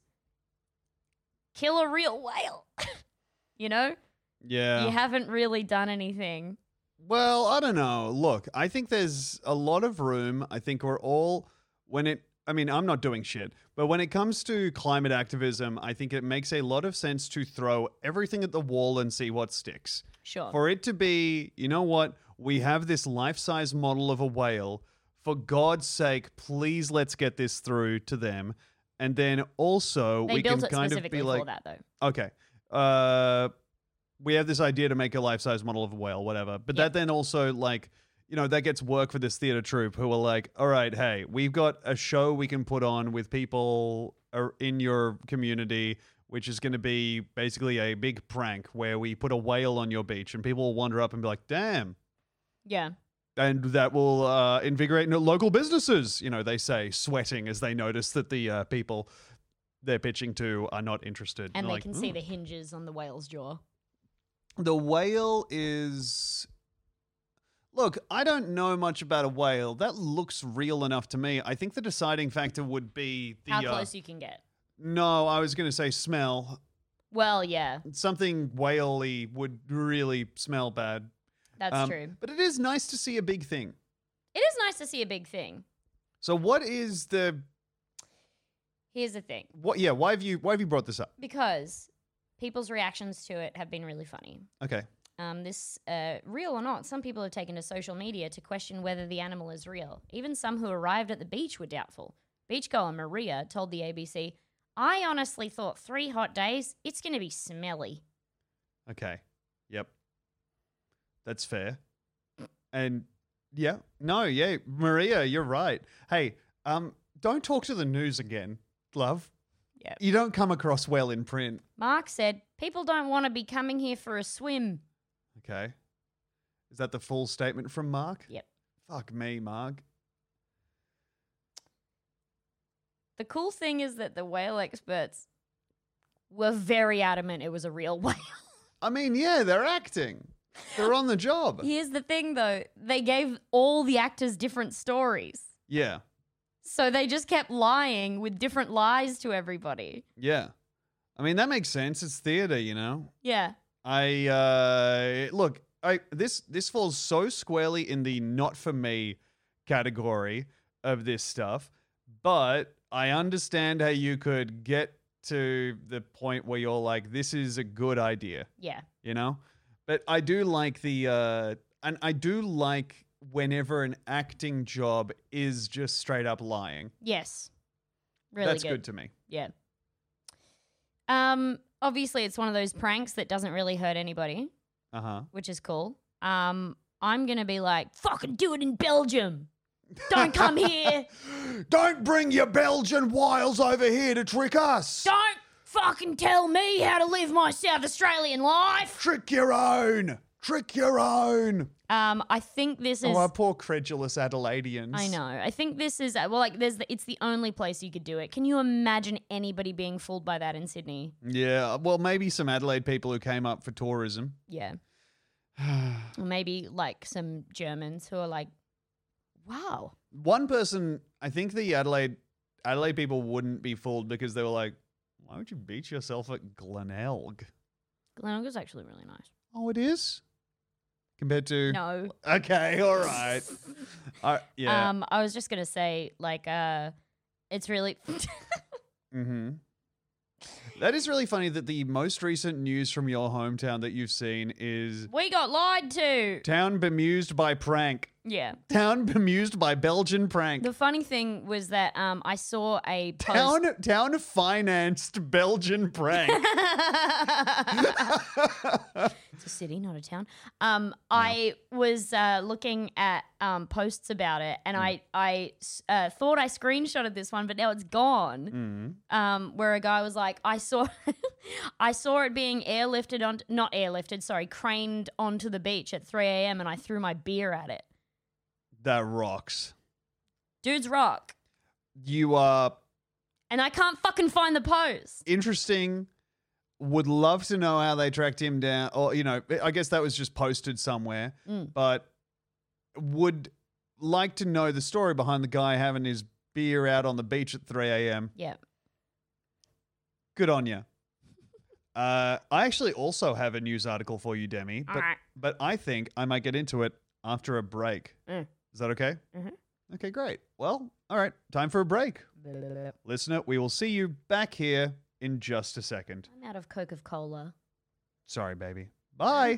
kill a real whale. You know? yeah. You haven't really done anything. Well, I don't know. Look, I think there's a lot of room. I think we're all, when it, I mean, I'm not doing shit, but when it comes to climate activism, I think it makes a lot of sense to throw everything at the wall and see what sticks. Sure. For it to be, you know what? We have this life size model of a whale. For God's sake, please let's get this through to them. And then also, They we built can it kind of specifically be for like, that, though. okay, uh, we have this idea to make a life size model of a whale, whatever. But Yep. that then also, like, you know, that gets work for this theater troupe who are like, all right, hey, we've got a show we can put on with people are in your community, which is going to be basically a big prank where we put a whale on your beach and people will wander up and be like, damn. Yeah. And that will uh, invigorate no- local businesses, you know, they say, sweating as they notice that the uh, people they're pitching to are not interested. And They're they like, can see "Ooh." the hinges on the whale's jaw. The whale is. Look, I don't know much about a whale. That looks real enough to me. I think the deciding factor would be the. How uh, close you can get. No, I was going to say smell. Well, yeah, Something whaley would really smell bad. that's Um, true. But it is nice to see a big thing. It is nice to see a big thing. So, what is the. Here's the thing. What? Yeah, why have you why have you brought this up? Because people's reactions to it have been really funny. Okay. um, this, uh, real or not, some people have taken to social media to question whether the animal is real. Even some who arrived at the beach were doubtful. Beachgoer Maria told the A B C, I honestly thought three hot days, it's going to be smelly. Okay. Yep. That's fair. And yeah, no, yeah, Maria, you're right. Hey, um, don't talk to the news again, love. Yeah. You don't come across well in print. Mark said, people don't want to be coming here for a swim. Okay. Is that the full statement from Mark? Yep. Fuck me, Mark. The cool thing is that the whale experts were very adamant it was a real whale. I mean, yeah, they're acting. They're on the job. Here's the thing, though. They gave all the actors different stories. Yeah. So they just kept lying with different lies to everybody. Yeah. I mean, that makes sense. It's theater, you know? Yeah. I, uh, look, I this this falls so squarely in the not for me category of this stuff, but I understand how you could get to the point where you're like, this is a good idea. Yeah. You know? But I do like the, uh, and I do like whenever an acting job is just straight up lying. Yes. Really That's good. good to me. Yeah. Um. Obviously, it's one of those pranks that doesn't really hurt anybody, Uh-huh. which is cool. Um. I'm going to be like, fucking do it in Belgium. Don't come here. Don't bring your Belgian wiles over here to trick us. Don't fucking tell me how to live my South Australian life. Trick your own. Trick your own. Um, I think this is. Oh, our poor credulous Adelaideans. I know. I think this is well, like there's. The, it's the only place you could do it. Can you imagine anybody being fooled by that in Sydney? Yeah, well, maybe some Adelaide people who came up for tourism. Yeah. Or maybe like some Germans who are like, wow. One person, I think the Adelaide Adelaide people wouldn't be fooled because they were like, why would you beat yourself at Glenelg? Glenelg is actually really nice. Oh, it is? Compared to... No. Okay, all right. uh, yeah. Um, I was just gonna say, like, uh, it's really. Mm-hmm. That is really funny that the most recent news from your hometown that you've seen is We got lied to. town bemused by prank. Yeah. Town bemused by Belgian prank. The funny thing was that um, I saw a post. Town town financed Belgian prank. It's a city, not a town. Um, I was uh, looking at um, posts about it, and I I uh, thought I screenshotted this one, but now it's gone. Mm. Um, where a guy was like, I saw, I saw it being airlifted on, not airlifted, sorry, craned onto the beach at three a.m. and I threw my beer at it. That rocks. Dudes rock, You are and I can't fucking find the post. interesting. Would love to know how they tracked him down, or you know, I guess that was just posted somewhere. Mm. But would like to know the story behind the guy having his beer out on the beach at three a.m. Yeah. Good on you. Uh, I actually also have a news article for you, Demi, but Alright. but I think I might get into it after a break. Mm. Is that okay? Mhm. Okay, great. Well, all right, time for a break. Listener, we will see you back here in just a second. I'm out of Coca-Cola. Sorry, baby. Bye.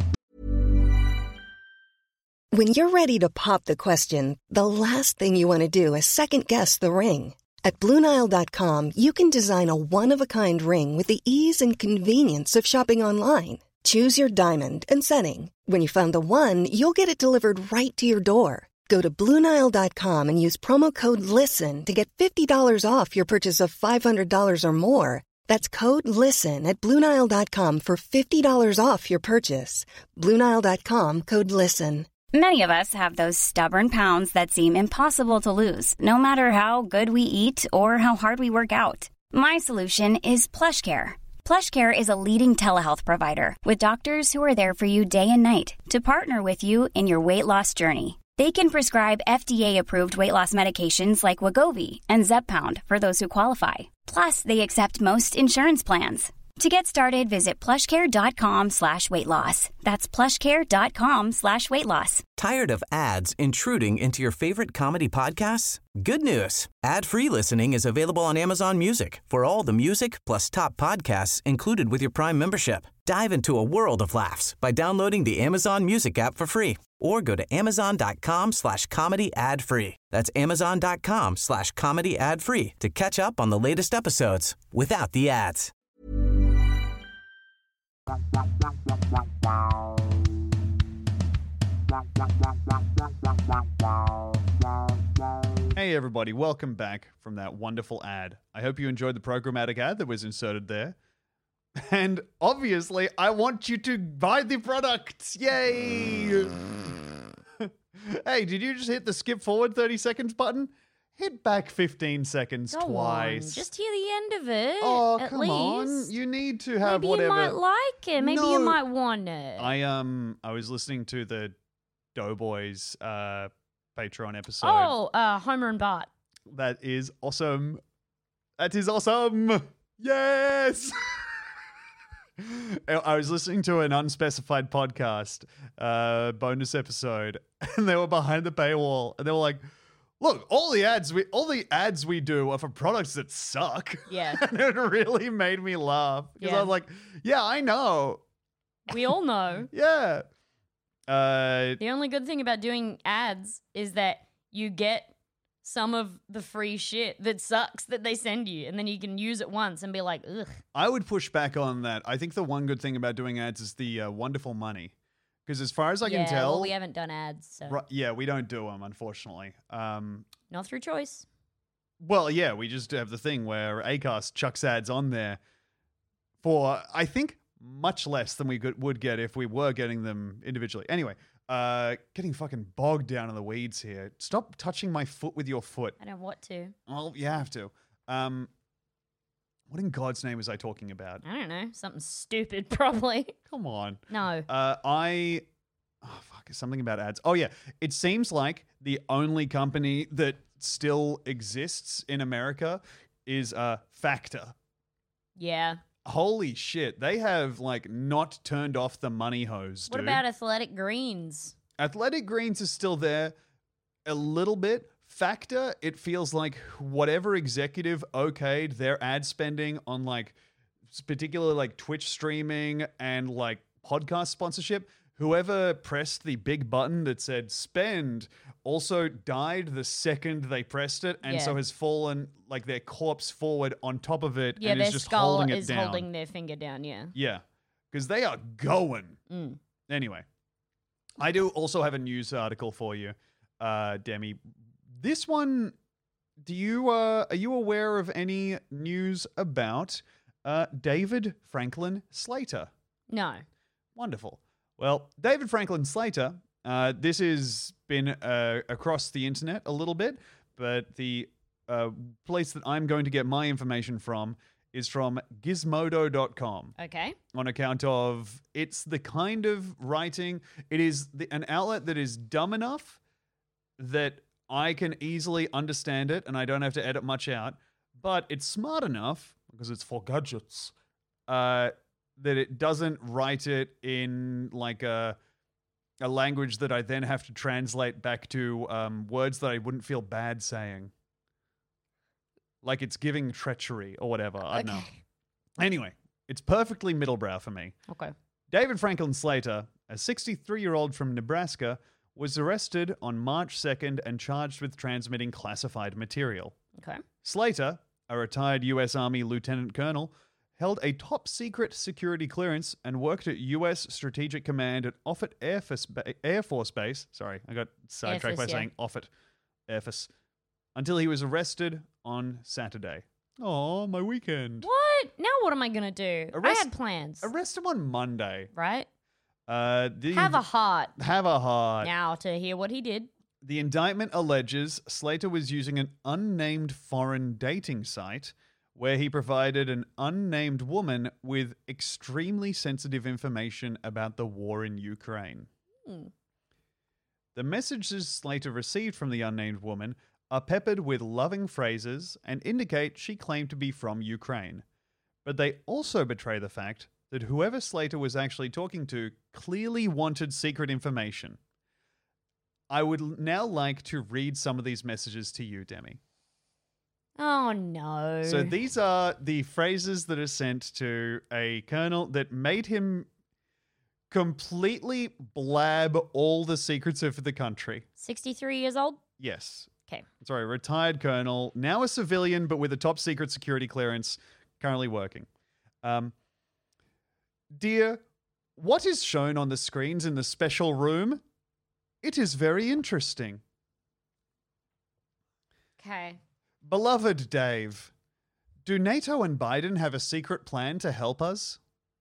When you're ready to pop the question, the last thing you want to do is second-guess the ring. At Blue Nile dot com, you can design a one-of-a-kind ring with the ease and convenience of shopping online. Choose your diamond and setting. When you find the one, you'll get it delivered right to your door. Go to Blue Nile dot com and use promo code LISTEN to get fifty dollars off your purchase of five hundred dollars or more. That's code LISTEN at Blue Nile dot com for fifty dollars off your purchase. Blue Nile dot com, code LISTEN. Many of us have those stubborn pounds that seem impossible to lose, no matter how good we eat or how hard we work out. My solution is PlushCare. PlushCare is a leading telehealth provider with doctors who are there for you day and night to partner with you in your weight loss journey. They can prescribe F D A-approved weight loss medications like Wegovy and Zepbound for those who qualify. Plus, they accept most insurance plans. To get started, visit plushcare.com slash weight loss. That's plushcare.com slash weight loss. Tired of ads intruding into your favorite comedy podcasts? Good news. Ad-free listening is available on Amazon Music for all the music plus top podcasts included with your Prime membership. Dive into a world of laughs by downloading the Amazon Music app for free or go to amazon.com slash comedy ad free. That's amazon.com slash comedy ad free to catch up on the latest episodes without the ads. Hey everybody, welcome back from that wonderful ad. I hope you enjoyed the programmatic ad that was inserted there. And obviously, I want you to buy the product. Yay! Hey, did you just hit the skip forward thirty seconds button? Hit back fifteen seconds Go twice. on, just hear the end of it. Oh, at come least. on. You need to have Maybe whatever. you might like it. Maybe No. you might want it. I um I was listening to the Doughboys uh Patreon episode. oh, uh, Homer and Bart. That is awesome. That is awesome. Yes. I was listening to an unspecified podcast, uh, bonus episode, and they were behind the paywall, and they were like, "Look, all the ads we all the ads we do are for products that suck." Yeah. And it really made me laugh because I Yeah. was like, "Yeah, I know. We all know. Yeah." Uh, The only good thing about doing ads is that you get some of the free shit that sucks that they send you, and then you can use it once and be like, ugh. I would push back on that. I think the one good thing about doing ads is the uh, wonderful money, because as far as I yeah, can tell, well, we haven't done ads, so Ri- yeah, we don't do them, unfortunately. Um, not through choice. well, yeah, we just have the thing where Acast chucks ads on there for, I think, much less than we could, would get if we were getting them individually. Anyway, uh, getting fucking bogged down in the weeds here. Stop touching my foot with your foot. I don't want to. Well, you have to. Um, what in God's name was I talking about? I don't know. Something stupid, probably. Come on. No. Uh, I, oh fuck, something about ads. Oh yeah, it seems like the only company that still exists in America is uh, Factor. Yeah. Holy shit, they have like not turned off the money hose, What dude. about Athletic Greens? Athletic Greens is still there a little bit. Factor, it feels like whatever executive okayed their ad spending on like particularly like Twitch streaming and like podcast sponsorship, whoever pressed the big button that said spend also died the second they pressed it, and Yeah. so has fallen like their corpse forward on top of it Yeah, and their is just skull holding it is down. holding their finger down, yeah. Yeah, because they are going. Mm. Anyway, I do also have a news article for you, uh, Demi. This one, do you uh, are you aware of any news about uh, David Franklin Slater? No. Wonderful. Well, David Franklin Slater, uh, this has been uh, across the internet a little bit, but the uh, place that I'm going to get my information from is from gizmodo dot com. Okay. On account of it's the kind of writing, it is the, an outlet that is dumb enough that I can easily understand it and I don't have to edit much out, but it's smart enough, because it's for gadgets, uh, that it doesn't write it in like a a language that I then have to translate back to um, words that I wouldn't feel bad saying. Like it's giving treachery or whatever. I don't know. Anyway, it's perfectly middlebrow for me. Okay. David Franklin Slater, a sixty-three-year-old from Nebraska, was arrested on March second and charged with transmitting classified material. Okay. Slater, a retired U S Army lieutenant colonel, held a top-secret security clearance and worked at U S Strategic Command at Offutt Air Force, ba- Air Force Base. Sorry, I got sidetracked by Force, yeah. saying Offutt Air Force. Until he was arrested on Saturday. Oh, my weekend. What? Now what am I going to do? I Arrest- had plans. Arrest him on Monday. Right? Uh, the, Have a heart Have a heart. now to hear what he did. The indictment alleges Slater was using an unnamed foreign dating site where he provided an unnamed woman with extremely sensitive information about the war in Ukraine. Hmm. The messages Slater received from the unnamed woman are peppered with loving phrases and indicate she claimed to be from Ukraine. But they also betray the fact that whoever Slater was actually talking to clearly wanted secret information. I would now like to read some of these messages to you, Demi. Oh, no. So these are the phrases that are sent to a colonel that made him completely blab all the secrets of the country. sixty-three years old? Yes. Okay. Sorry, retired colonel, now a civilian, but with a top secret security clearance, currently working. Um, Dear, what is shown on the screens in the special room? It is very interesting. Okay. Beloved Dave, do NATO and Biden have a secret plan to help us?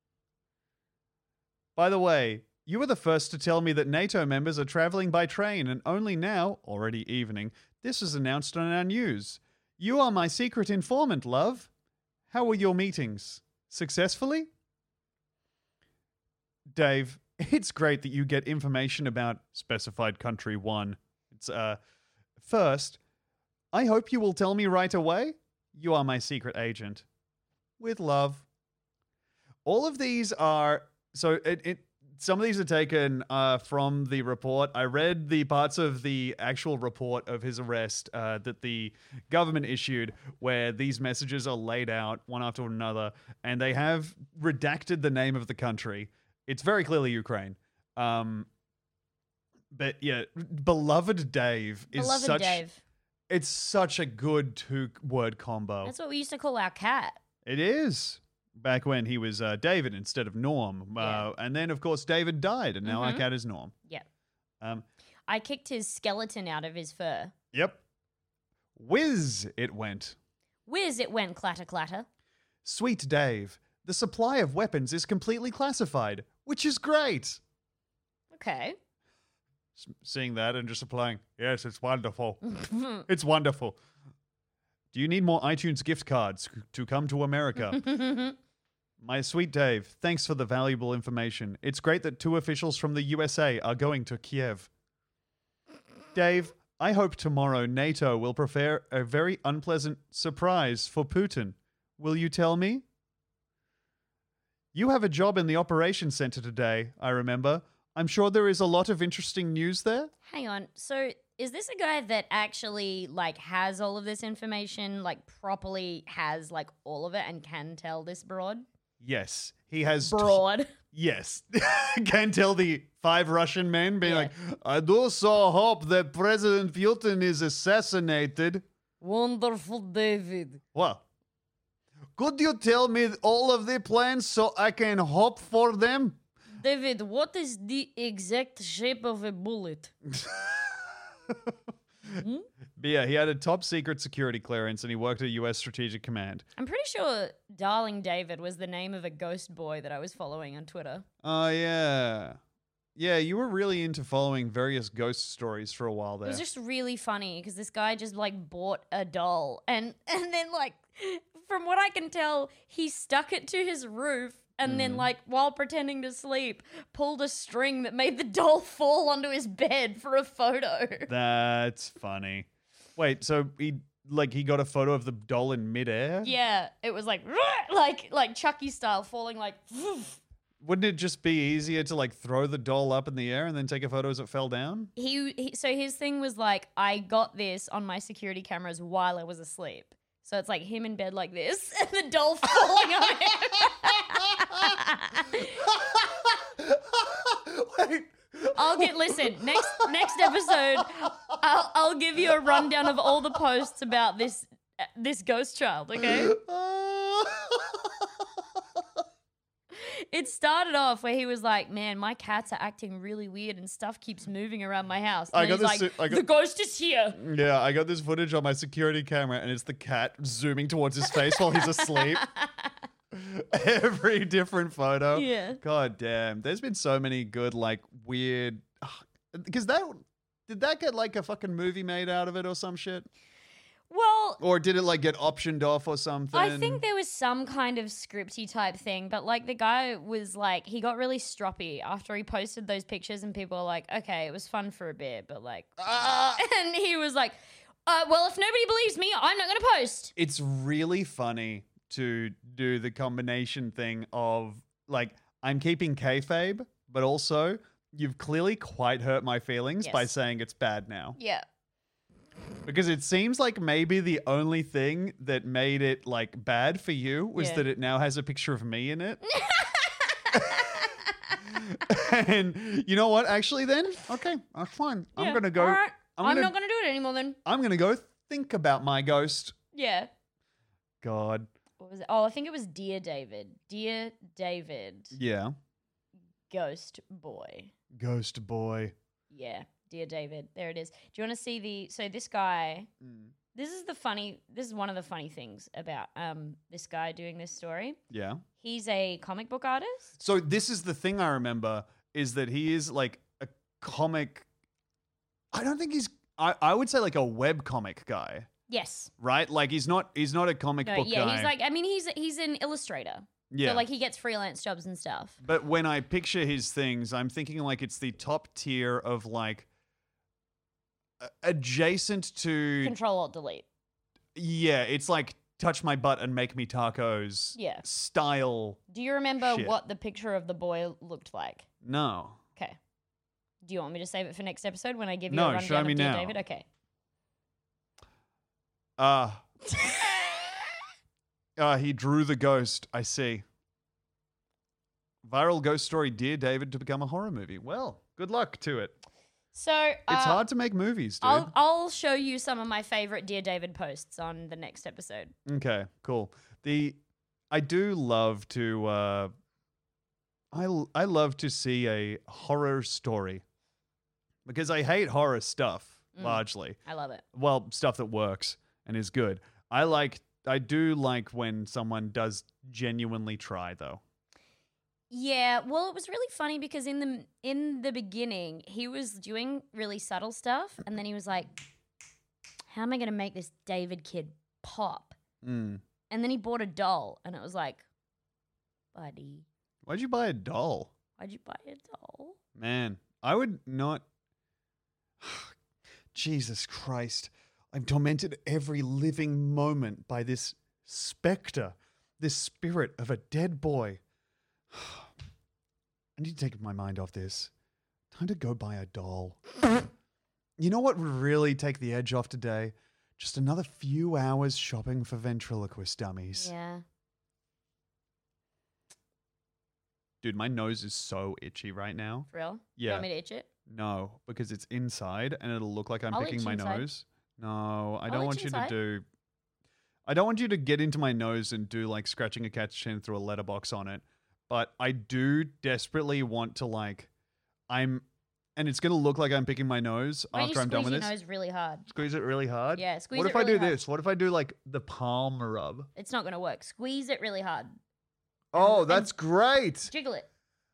By the way, you were the first to tell me that NATO members are traveling by train, and only now, already evening, this is announced on our news. You are my secret informant, love. How were your meetings? Successfully? Dave, it's great that you get information about specified country one. It's, uh, first, I hope you will tell me right away. You are my secret agent. With love. All of these are, so it, it some of these are taken uh, from the report. I read the parts of the actual report of his arrest uh, that the government issued where these messages are laid out one after another, and they have redacted the name of the country. It's very clearly Ukraine. Um, but yeah, beloved Dave is Beloved such... Dave. It's such a good two-word combo. That's what we used to call our cat. It is. Back when he was uh, David instead of Norm. Yeah. Uh, and then, of course, David died, and now our Mhm. cat is Norm. Yep. Um, I kicked his skeleton out of his fur. yep. Whiz it went. Whiz it went clatter clatter. Sweet Dave, the supply of weapons is completely classified, which is great. Okay. S- seeing that and just applying, yes, it's wonderful. It's wonderful. Do you need more iTunes gift cards c- to come to America? My sweet Dave, thanks for the valuable information. It's great that two officials from the U S A are going to Kiev. Dave, I hope tomorrow NATO will prepare a very unpleasant surprise for Putin. Will you tell me? You have a job in the operations center today, I remember. I'm sure there is a lot of interesting news there. Hang on. So is this a guy that actually like has all of this information, like properly has like all of it and can tell this broad? Yes, he has. t- Broad. yes, can tell the five Russian men being Yeah. like, I do so hope that President Putin is assassinated. Wonderful, David. Well, could you tell me all of the plans so I can hope for them? David, what is the exact shape of a bullet? But yeah, he had a top secret security clearance and he worked at U S Strategic Command. I'm pretty sure Darling David was the name of a ghost boy that I was following on Twitter. Oh, yeah. Yeah, you were really into following various ghost stories for a while It there. was just really funny because this guy just like bought a doll and and then like from what I can tell, he stuck it to his roof and then like while pretending to sleep, pulled a string that made the doll fall onto his bed for a photo. That's funny. Wait, so he like he got a photo of the doll in midair? Yeah, it was like like like Chucky style falling like Wouldn't it just be easier to like throw the doll up in the air and then take a photo as it fell down? he, he so his thing was like I got this on my security cameras while I was asleep. So it's like him in bed like this and the doll falling on him. Wait. I'll get listen next next episode. I'll I'll give you a rundown of all the posts about this uh, this ghost child. Okay. It started off where he was like, "Man, my cats are acting really weird and stuff keeps moving around my house." And I then got he's this- like, I got- "The ghost is here." Yeah, I got this footage on my security camera and it's the cat zooming towards his face while he's asleep. Every different photo. Yeah. God damn. There's been so many good, like, weird. Because that. Did that get, like, a fucking movie made out of it or some shit? Well, Or did it, like, get optioned off or something? I think there was some kind of scripty type thing, but like the guy was like, he got really stroppy after he posted those pictures, and people were like, okay, it was fun for a bit, but like, Ah! and he was like, uh, well, if nobody believes me, I'm not going to post. It's really funny to do the combination thing of, like, I'm keeping kayfabe, but also you've clearly quite hurt my feelings by Yes. saying it's bad now. Yeah. Because it seems like maybe the only thing that made it like bad for you was Yeah. that it now has a picture of me in it. And you know what? Actually, then okay, that's fine. I'm Yeah, gonna go. all right. I'm, I'm gonna, not going to do it anymore then. I'm gonna go think about my ghost. Yeah. God. What was it? Oh, I think it was Dear David. Dear David, Yeah. Ghost Boy. Ghost boy. Yeah, Dear David. There it is. Do you want to see the? So this guy. This is the funny. This is one of the funny things about um this guy doing this story. Yeah. He's a comic book artist. So this is the thing I remember is that he is like a comic. I don't think he's. I, I would say like a web comic guy, Yes. right? Like he's not. He's not a comic No, book yeah, guy. he's like. I mean, he's he's an illustrator. Yeah. So like he gets freelance jobs and stuff. But when I picture his things, I'm thinking like it's the top tier of like a- adjacent to Control Alt Delete. yeah, it's like touch my butt and make me tacos. Yeah. Style. Do you remember Shit. what the picture of the boy looked like? No. Okay. Do you want me to save it for next episode when I give you No, a rundown show me of Dear now. David? Okay. Ah. Ah, he drew the ghost. I see. Viral ghost story, Dear David, to become a horror movie. Well, good luck to it. So uh, It's hard to make movies, dude. I'll I'll show you some of my favorite Dear David posts on the next episode. Okay, cool. The I do love to uh I l- I love to see a horror story because I hate horror stuff Mm. largely. I love it. Well, stuff that works and is good. I like I do like when someone does genuinely try though. Yeah, well, it was really funny because in the in the beginning, he was doing really subtle stuff, and then he was like, "How am I going to make this David kid pop?" Mm. And then he bought a doll, and it was like, "Buddy, Why'd you buy a doll? why'd you buy a doll?" Man, I would not Jesus Christ. I'm tormented every living moment by this specter, this spirit of a dead boy. I need to take my mind off this. Time to go buy a doll. You know what would really take the edge off today? Just another few hours shopping for ventriloquist dummies. Yeah. Dude, my nose is so itchy right now. For real? Yeah. You want me to itch it? No, because it's inside and it'll look like I'm I'll picking itch my inside. nose. No, I I'll don't itch want you inside. to do. I don't want you to get into my nose and do like scratching a cat's chin through a letterbox on it. But I do desperately want to like, I'm, and it's gonna look like I'm picking my nose Why don't after you I'm done squeeze with your this. nose really hard? Squeeze it really hard. Yeah, squeeze What it if I really do hard. this? What if I do like the palm rub? It's not going to work. Squeeze it really hard. Oh, and- that's great. Jiggle it.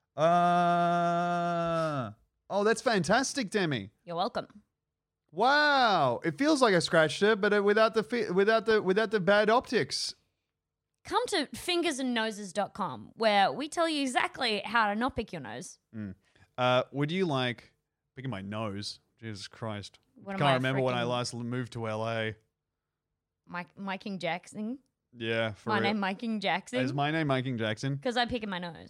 Uh, oh, that's fantastic, Demi. You're welcome. Wow, it feels like I scratched it, but uh, without the fi- without the without the bad optics. Come to fingers and noses dot com where we tell you exactly how to not pick your nose. Mm. Uh, would you like picking my nose? Jesus Christ, What am can't I, remember when I frickin' last l- moved to L A. Mike, Miking Jackson. Yeah, for my real. name Miking Jackson. Is my name Miking Jackson? Because I pick in my nose.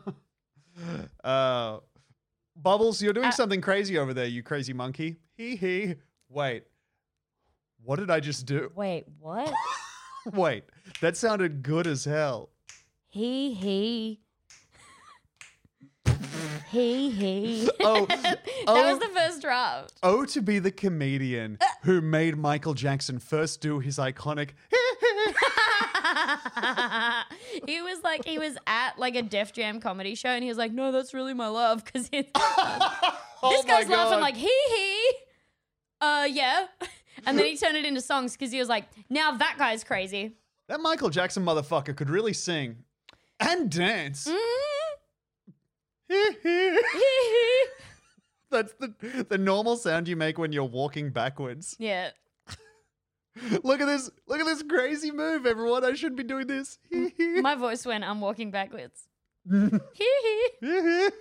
Uh, Bubbles, you're doing Uh, something crazy over there, you crazy monkey. Hee hee. Wait, what did I just do? Wait, what? Wait, that sounded good as hell. he he. he he. Oh, that oh. was the first draft. Oh, to be the comedian who made Michael Jackson first do his iconic. He was like, he was at like a Def Jam comedy show, and he was like, "No, that's really my love," because this Oh my guy's laughing God. like, "Hee hee." Uh, yeah. And then he turned it into songs because he was like, "Now that guy's crazy." That Michael Jackson motherfucker could really sing and dance. That's the the normal sound you make when you're walking backwards. Yeah. Look at this! Look at this crazy move, everyone! I shouldn't be doing this. My voice went, "I'm walking backwards." Hee hee.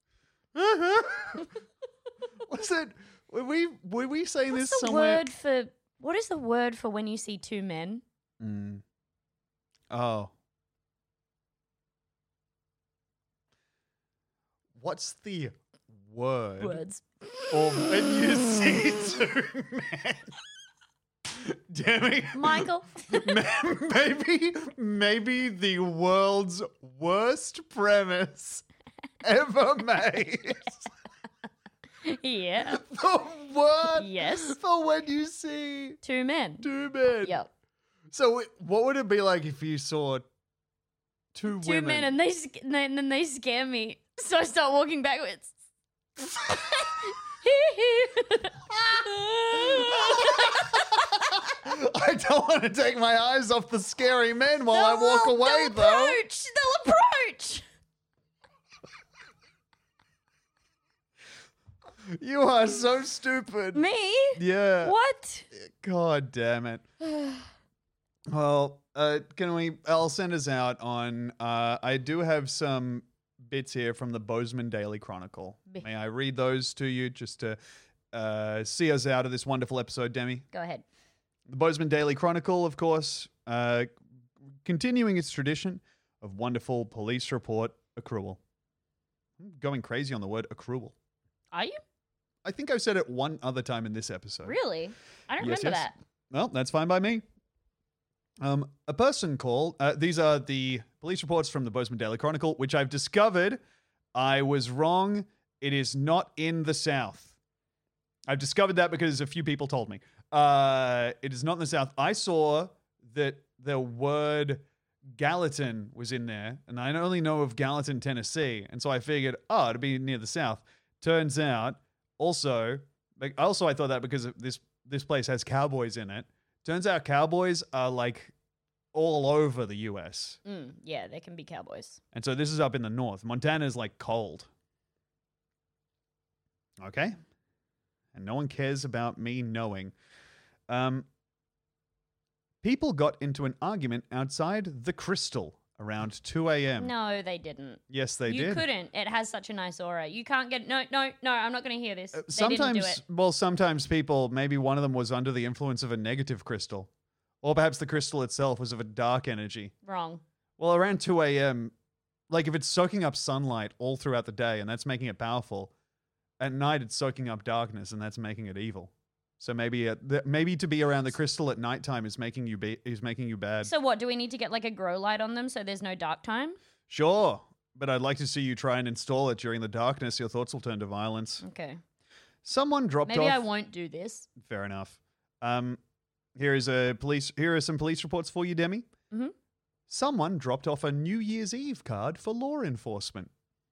What's it? Were we were we saying What's this the somewhere? word for what is the word for when you see two men? Mm. Oh. What's the word? Words. Or when you see two men. Demi. Michael. maybe, maybe the world's worst premise ever made. Yeah. The word. Yes. For when you see Two men. two men. Yep. So it- what would it be like if you saw two, Two women? men, and they sc- and then then they scare me, so I start walking backwards. I don't want to take my eyes off the scary men while I They'll- walk away, they'll though. approach. They'll approach. You are so stupid. Me? Yeah. What? God damn it. Well, uh, can we? I'll send us out on. Uh, I do have some bits here from the Bozeman Daily Chronicle. B- May I read those to you just to uh, see us out of this wonderful episode, Demi? Go ahead. The Bozeman Daily Chronicle, of course, uh, continuing its tradition of wonderful police report accrual. I'm going crazy on the word accrual. Are you? I think I've said it one other time in this episode. Really? I don't Yes, remember yes. that. Well, that's fine by me. Um, a person called, uh, these are the police reports from the Bozeman Daily Chronicle, which I've discovered I was wrong. It is not in the South. I've discovered that because a few people told me. Uh, it is not in the South. I saw that the word Gallatin was in there, and I only know of Gallatin, Tennessee. And so I figured, oh, it'd be near the South. Turns out, also, like, also I thought that because this this place has cowboys in it. Turns out cowboys are like all over the U S. Mm, yeah, they can be cowboys. And so this is up in the north. Montana's like cold. Okay? And no one cares about me knowing. Um, people got into an argument outside the Crystal around two a.m. No, they didn't. Yes, they you did. couldn't. It has such a nice aura. You can't get. No, no, no. I'm not going to hear this. Uh, They didn't do Sometimes, it. well, sometimes people, maybe one of them was under the influence of a negative crystal. Or perhaps the crystal itself was of a dark energy. Wrong. Well, around two a.m., like if it's soaking up sunlight all throughout the day and that's making it powerful, at night it's soaking up darkness and that's making it evil. So maybe uh, th- maybe to be around the crystal at nighttime is making you be- is making you bad. So what? Do we need to get like a grow light on them so there's no dark time? Sure, but I'd like to see you try and install it during the darkness. Your thoughts will turn to violence. Okay. Someone dropped Maybe off. I won't do this. Fair enough. Um, here is a police. Here are some police reports for you, Demi. Mhm. Someone dropped off a New Year's Eve card for law enforcement.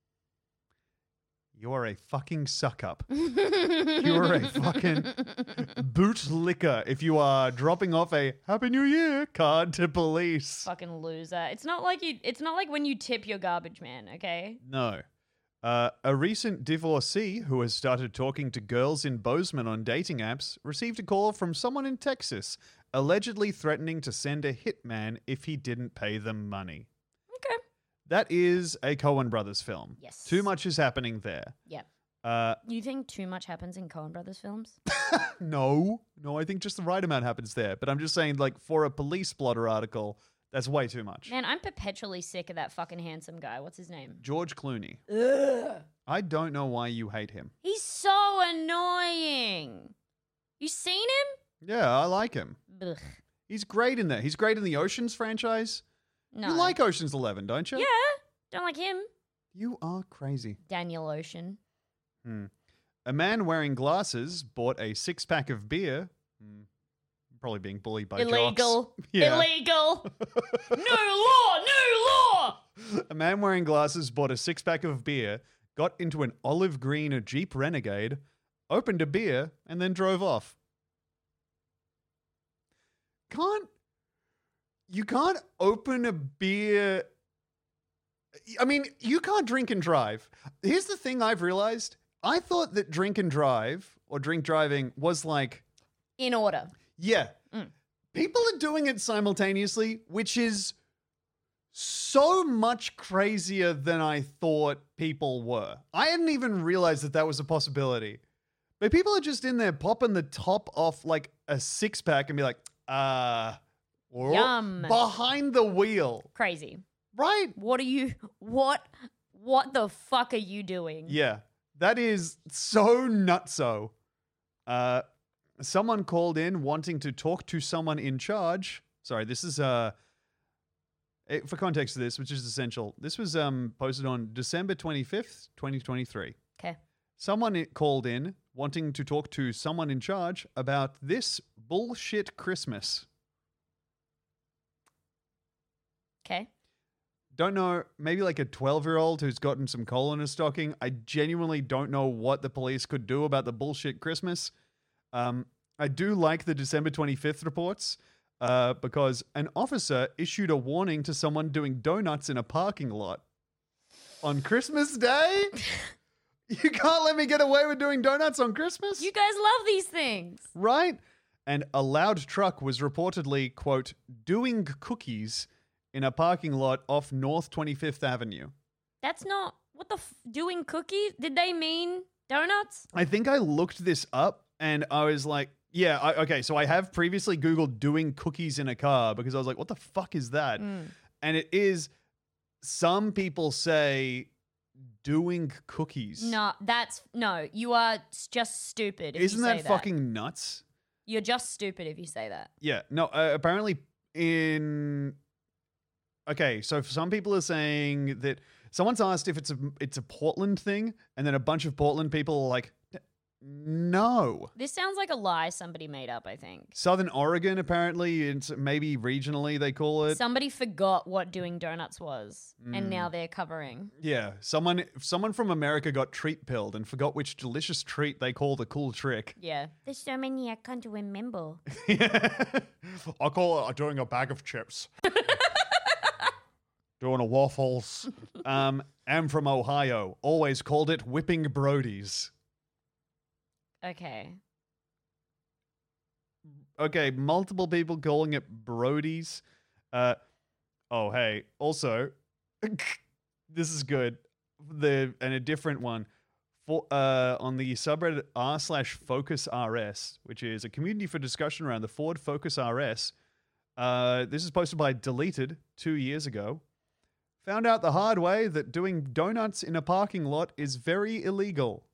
You are a fucking suck up. You are a fucking bootlicker if you are dropping off a Happy New Year card to police. Fucking loser. It's not like you. It's not like when you tip your garbage man. Okay. No. Uh, a recent divorcee who has started talking to girls in Bozeman on dating apps received a call from someone in Texas allegedly threatening to send a hitman if he didn't pay them money. Okay. That is a Coen Brothers film. Yes. Too much is happening there. Yep. Uh, You think too much happens in Coen Brothers films? no. No, I think just the right amount happens there. But I'm just saying, like, for a police blotter article, that's way too much. Man, I'm perpetually sick of that fucking handsome guy. What's his name? George Clooney. Ugh. I don't know why you hate him. He's so annoying. You seen him? Yeah, I like him. Ugh. He's great in there. He's great in the Oceans franchise. No. You like Ocean's Eleven, don't you? Yeah. Don't like him. You are crazy. Daniel Ocean. Hmm. A man wearing glasses bought a six-pack of beer. Hmm. Probably being bullied by Illegal. jocks. Yeah. Illegal. No law. No law. A man wearing glasses bought a six-pack of beer, got into an olive green Jeep Renegade, opened a beer, and then drove off. Can't... You can't open a beer... I mean, you can't drink and drive. Here's the thing I've realized. I thought that drink and drive, or drink driving, was like... In order. Yeah. Mm. People are doing it simultaneously, which is so much crazier than I thought people were. I hadn't even realized that that was a possibility. But people are just in there popping the top off like a six pack and be like, uh, Yum. behind the wheel. Crazy. Right? What are you, what, what the fuck are you doing? Yeah. That is so nutso. Uh, Someone called in wanting to talk to someone in charge. Sorry, this is uh eh, for context of this, which is essential. This was um posted on December twenty-fifth, twenty twenty-three. Okay. Someone i- called in wanting to talk to someone in charge about this bullshit Christmas. Okay. Don't know, maybe like a twelve-year-old who's gotten some coal in his stocking. I genuinely don't know what the police could do about the bullshit Christmas. Um, I do like the December twenty-fifth reports uh, because an officer issued a warning to someone doing donuts in a parking lot. On Christmas Day? You can't let me get away with doing donuts on Christmas? You guys love these things. Right? And a loud truck was reportedly, quote, doing cookies in a parking lot off North twenty-fifth Avenue. That's not what the f- doing cookies. Did they mean donuts? I think I looked this up and I was like, yeah, I, okay, so I have previously Googled doing cookies in a car because I was like, what the fuck is that? Mm. And it is, some people say doing cookies. No, that's no. You are s- just stupid. If Isn't you say that fucking nuts? You're just stupid if you say that. Yeah, no, uh, apparently in... Okay, so some people are saying that someone's asked if it's a it's a Portland thing, and then a bunch of Portland people are like, no. This sounds like a lie somebody made up. I think Southern Oregon, apparently, it's maybe regionally they call it. somebody forgot what doing donuts was, and Mm. now they're covering. Yeah, someone someone from America got treat pilled and forgot which delicious treat they call the cool trick. Yeah, there's so many I can't remember. I call it doing a bag of chips. Doing a waffles. Um, am from Ohio. Always called it whipping Brodies. Okay. Okay, multiple people calling it Brodies. Uh, oh, hey. Also, this is good. The and a different one. For, uh, on the subreddit r slash Focus R S, which is a community for discussion around the Ford Focus R S. Uh, this is posted by Deleted two years ago. Found out the hard way that doing donuts in a parking lot is very illegal.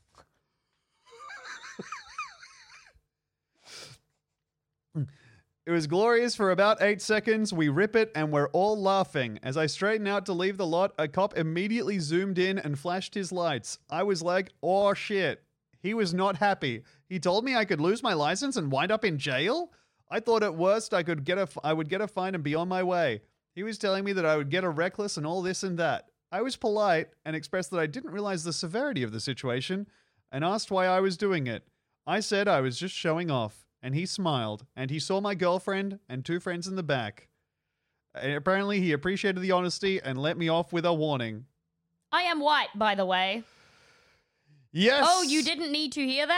It was glorious for about eight seconds. We rip it and we're all laughing. As I straighten out to leave the lot, a cop immediately zoomed in and flashed his lights. I was like, oh shit. He was not happy. He told me I could lose my license and wind up in jail? I thought at worst I could get a I would get a fine and be on my way. He was telling me that I would get a reckless and all this and that. I was polite and expressed that I didn't realize the severity of the situation and asked why I was doing it. I said I was just showing off, and he smiled, and he saw my girlfriend and two friends in the back. And apparently he appreciated the honesty and let me off with a warning. I am white, by the way. Yes! Oh, you didn't need to hear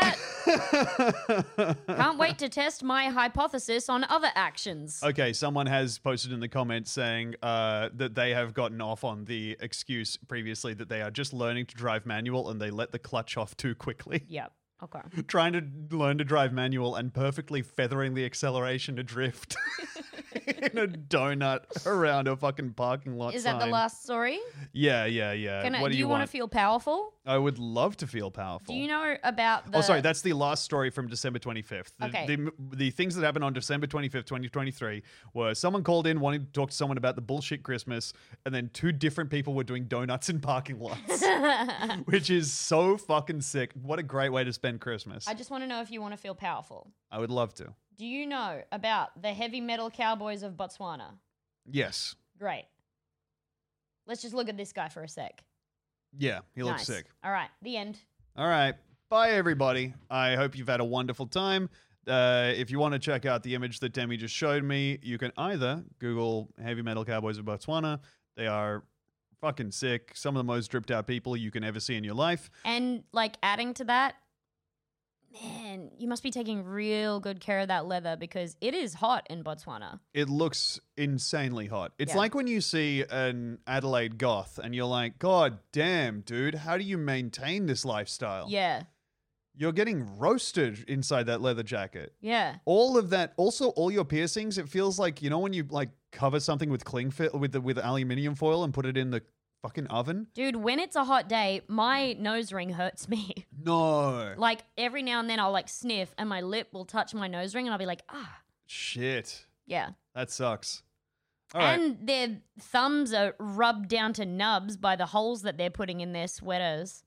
that? Can't wait to test my hypothesis on other actions. Okay, someone has posted in the comments saying uh, that they have gotten off on the excuse previously that they are just learning to drive manual and they let the clutch off too quickly. Yep. Okay. Trying to learn to drive manual and perfectly feathering the acceleration to drift in a donut around a fucking parking lot Is that the sign. last story? Yeah, yeah, yeah. Can I, what do do you, you want want? to feel powerful? I would love to feel powerful. Do you know about the... Oh, sorry, that's the last story from December twenty-fifth. The, Okay. the, the things that happened on December twenty-fifth, twenty twenty-three were someone called in wanting to talk to someone about the bullshit Christmas, and then two different people were doing donuts in parking lots, which is so fucking sick. What a great way to spend Christmas. I just want to know if you want to feel powerful. I would love to. Do you know about the heavy metal cowboys of Botswana? Yes. Great. Let's just look at this guy for a sec. Yeah, he looks Nice. sick. All right, the end. All right. Bye, everybody. I hope you've had a wonderful time. Uh, if you want to check out the image that Demi just showed me, you can either Google Heavy Metal Cowboys of Botswana. They are fucking sick. Some of the most dripped out people you can ever see in your life. And like adding to that, man, you must be taking real good care of that leather because it is hot in Botswana. It looks insanely hot. It's Yeah. like when you see an Adelaide goth and you're like, God damn, dude, how do you maintain this lifestyle? Yeah, You're getting roasted inside that leather jacket. yeah. All of that, also all your piercings, it feels like, you know, when you like cover something with cling fit with the, with aluminium foil and put it in the fucking oven. Dude, when it's a hot day, my nose ring hurts me. No. Like every now and then I'll like sniff and my lip will touch my nose ring and I'll be like, ah. Shit. Yeah. That sucks. All right. And their thumbs are rubbed down to nubs by the holes that they're putting in their sweaters.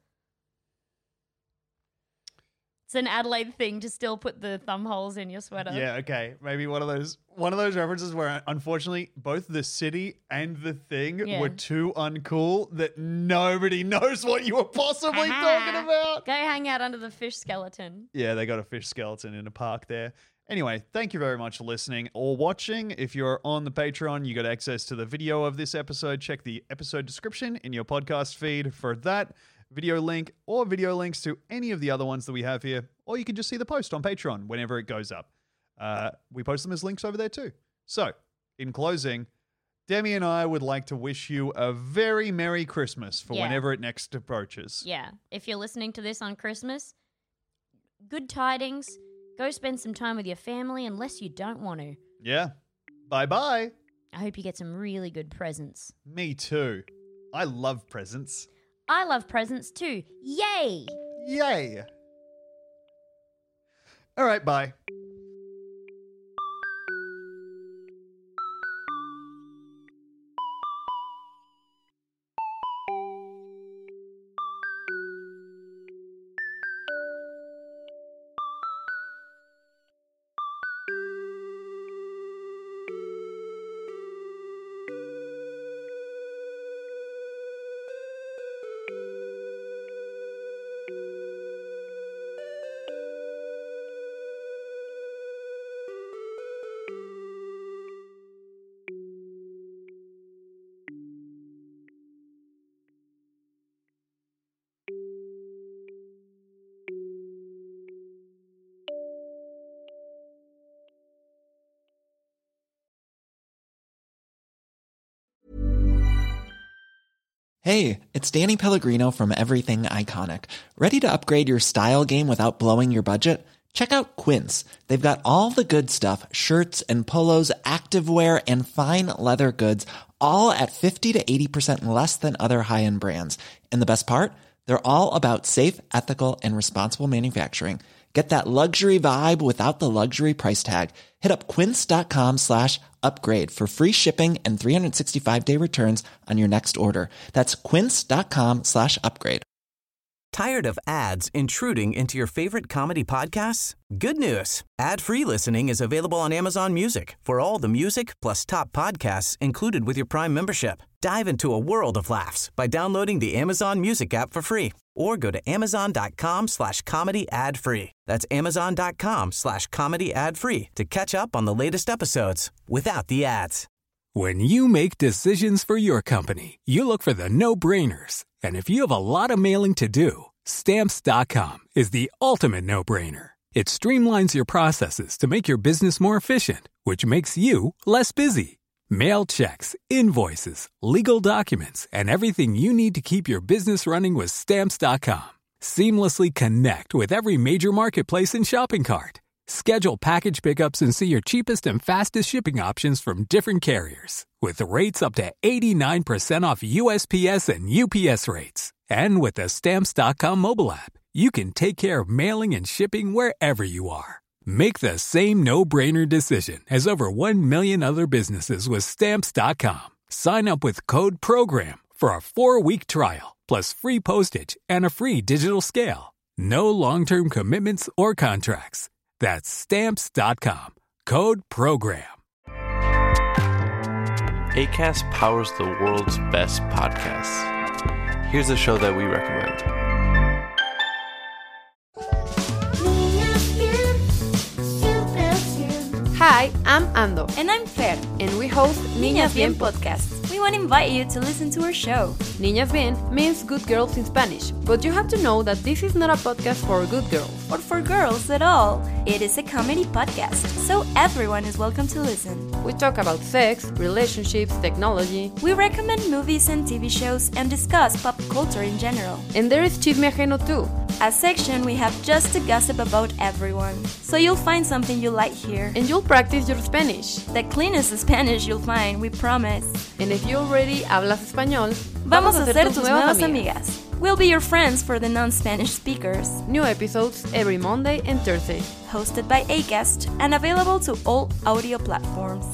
It's an Adelaide thing to still put the thumb holes in your sweater. Yeah, okay. Maybe one of those one of those references where unfortunately both the city and the thing Yeah. were too uncool that nobody knows what you were possibly talking about. Go hang out under the fish skeleton. Yeah, they got a fish skeleton in a park there. Anyway, thank you very much for listening or watching. If you're on the Patreon, you got access to the video of this episode. Check the episode description in your podcast feed for that video link or video links to any of the other ones that we have here. Or you can just see the post on Patreon whenever it goes up. Uh, we post them as links over there too. So, in closing, Demi and I would like to wish you a very Merry Christmas for Yeah. whenever it next approaches. Yeah. If you're listening to this on Christmas, good tidings. Go spend some time with your family unless you don't want to. Yeah. Bye-bye. I hope you get some really good presents. Me too. I love presents. I love presents too. Yay! Yay. All right, bye. Hey, it's Danny Pellegrino from Everything Iconic. Ready to upgrade your style game without blowing your budget? Check out Quince. They've got all the good stuff, shirts and polos, activewear, and fine leather goods, all at fifty to eighty percent less than other high-end brands. And the best part? They're all about safe, ethical, and responsible manufacturing. Get that luxury vibe without the luxury price tag. Hit up quince.com slash upgrade for free shipping and three sixty-five day returns on your next order. That's quince.com slash upgrade. Tired of ads intruding into your favorite comedy podcasts? Good news. Ad-free listening is available on Amazon Music for all the music plus top podcasts included with your Prime membership. Dive into a world of laughs by downloading the Amazon Music app for free or go to amazon.com slash comedy ad free. That's amazon.com slash comedy ad free to catch up on the latest episodes without the ads. When you make decisions for your company, you look for the no-brainers. And if you have a lot of mailing to do, Stamps dot com is the ultimate no-brainer. It streamlines your processes to make your business more efficient, which makes you less busy. Mail checks, invoices, legal documents, and everything you need to keep your business running with Stamps dot com. Seamlessly connect with every major marketplace and shopping cart. Schedule package pickups and see your cheapest and fastest shipping options from different carriers. With rates up to eighty-nine percent off U S P S and U P S rates. And with the Stamps dot com mobile app, you can take care of mailing and shipping wherever you are. Make the same no-brainer decision as over one million other businesses with Stamps dot com. Sign up with code PROGRAM for a four-week trial, plus free postage and a free digital scale. No long-term commitments or contracts. That's Stamps dot com. Code PROGRAM. Acast powers the world's best podcasts. Here's a show that we recommend. Hi, I'm Ando. And I'm Fer. And we host Niñas Bien podcast. We want to invite you to listen to our show. Niñas Bien means good girls in Spanish, but you have to know that this is not a podcast for good girls. Or for girls at all. It is a comedy podcast, so everyone is welcome to listen. We talk about sex, relationships, technology. We recommend movies and T V shows and discuss pop culture in general. And there is Chisme Ajeno too. A section we have just to gossip about everyone. So you'll find something you like here. And you'll practice your Spanish. The cleanest Spanish you'll find, we promise. And if you already hablas español, Vamos a ser tus nuevas amigas. We'll be your friends for the non-Spanish speakers. New episodes every Monday and Thursday. Hosted by Acast and available to all audio platforms.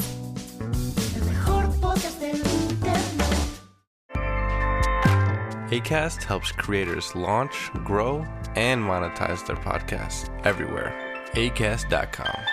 Acast helps creators launch, grow, and monetize their podcasts everywhere. Acast dot com.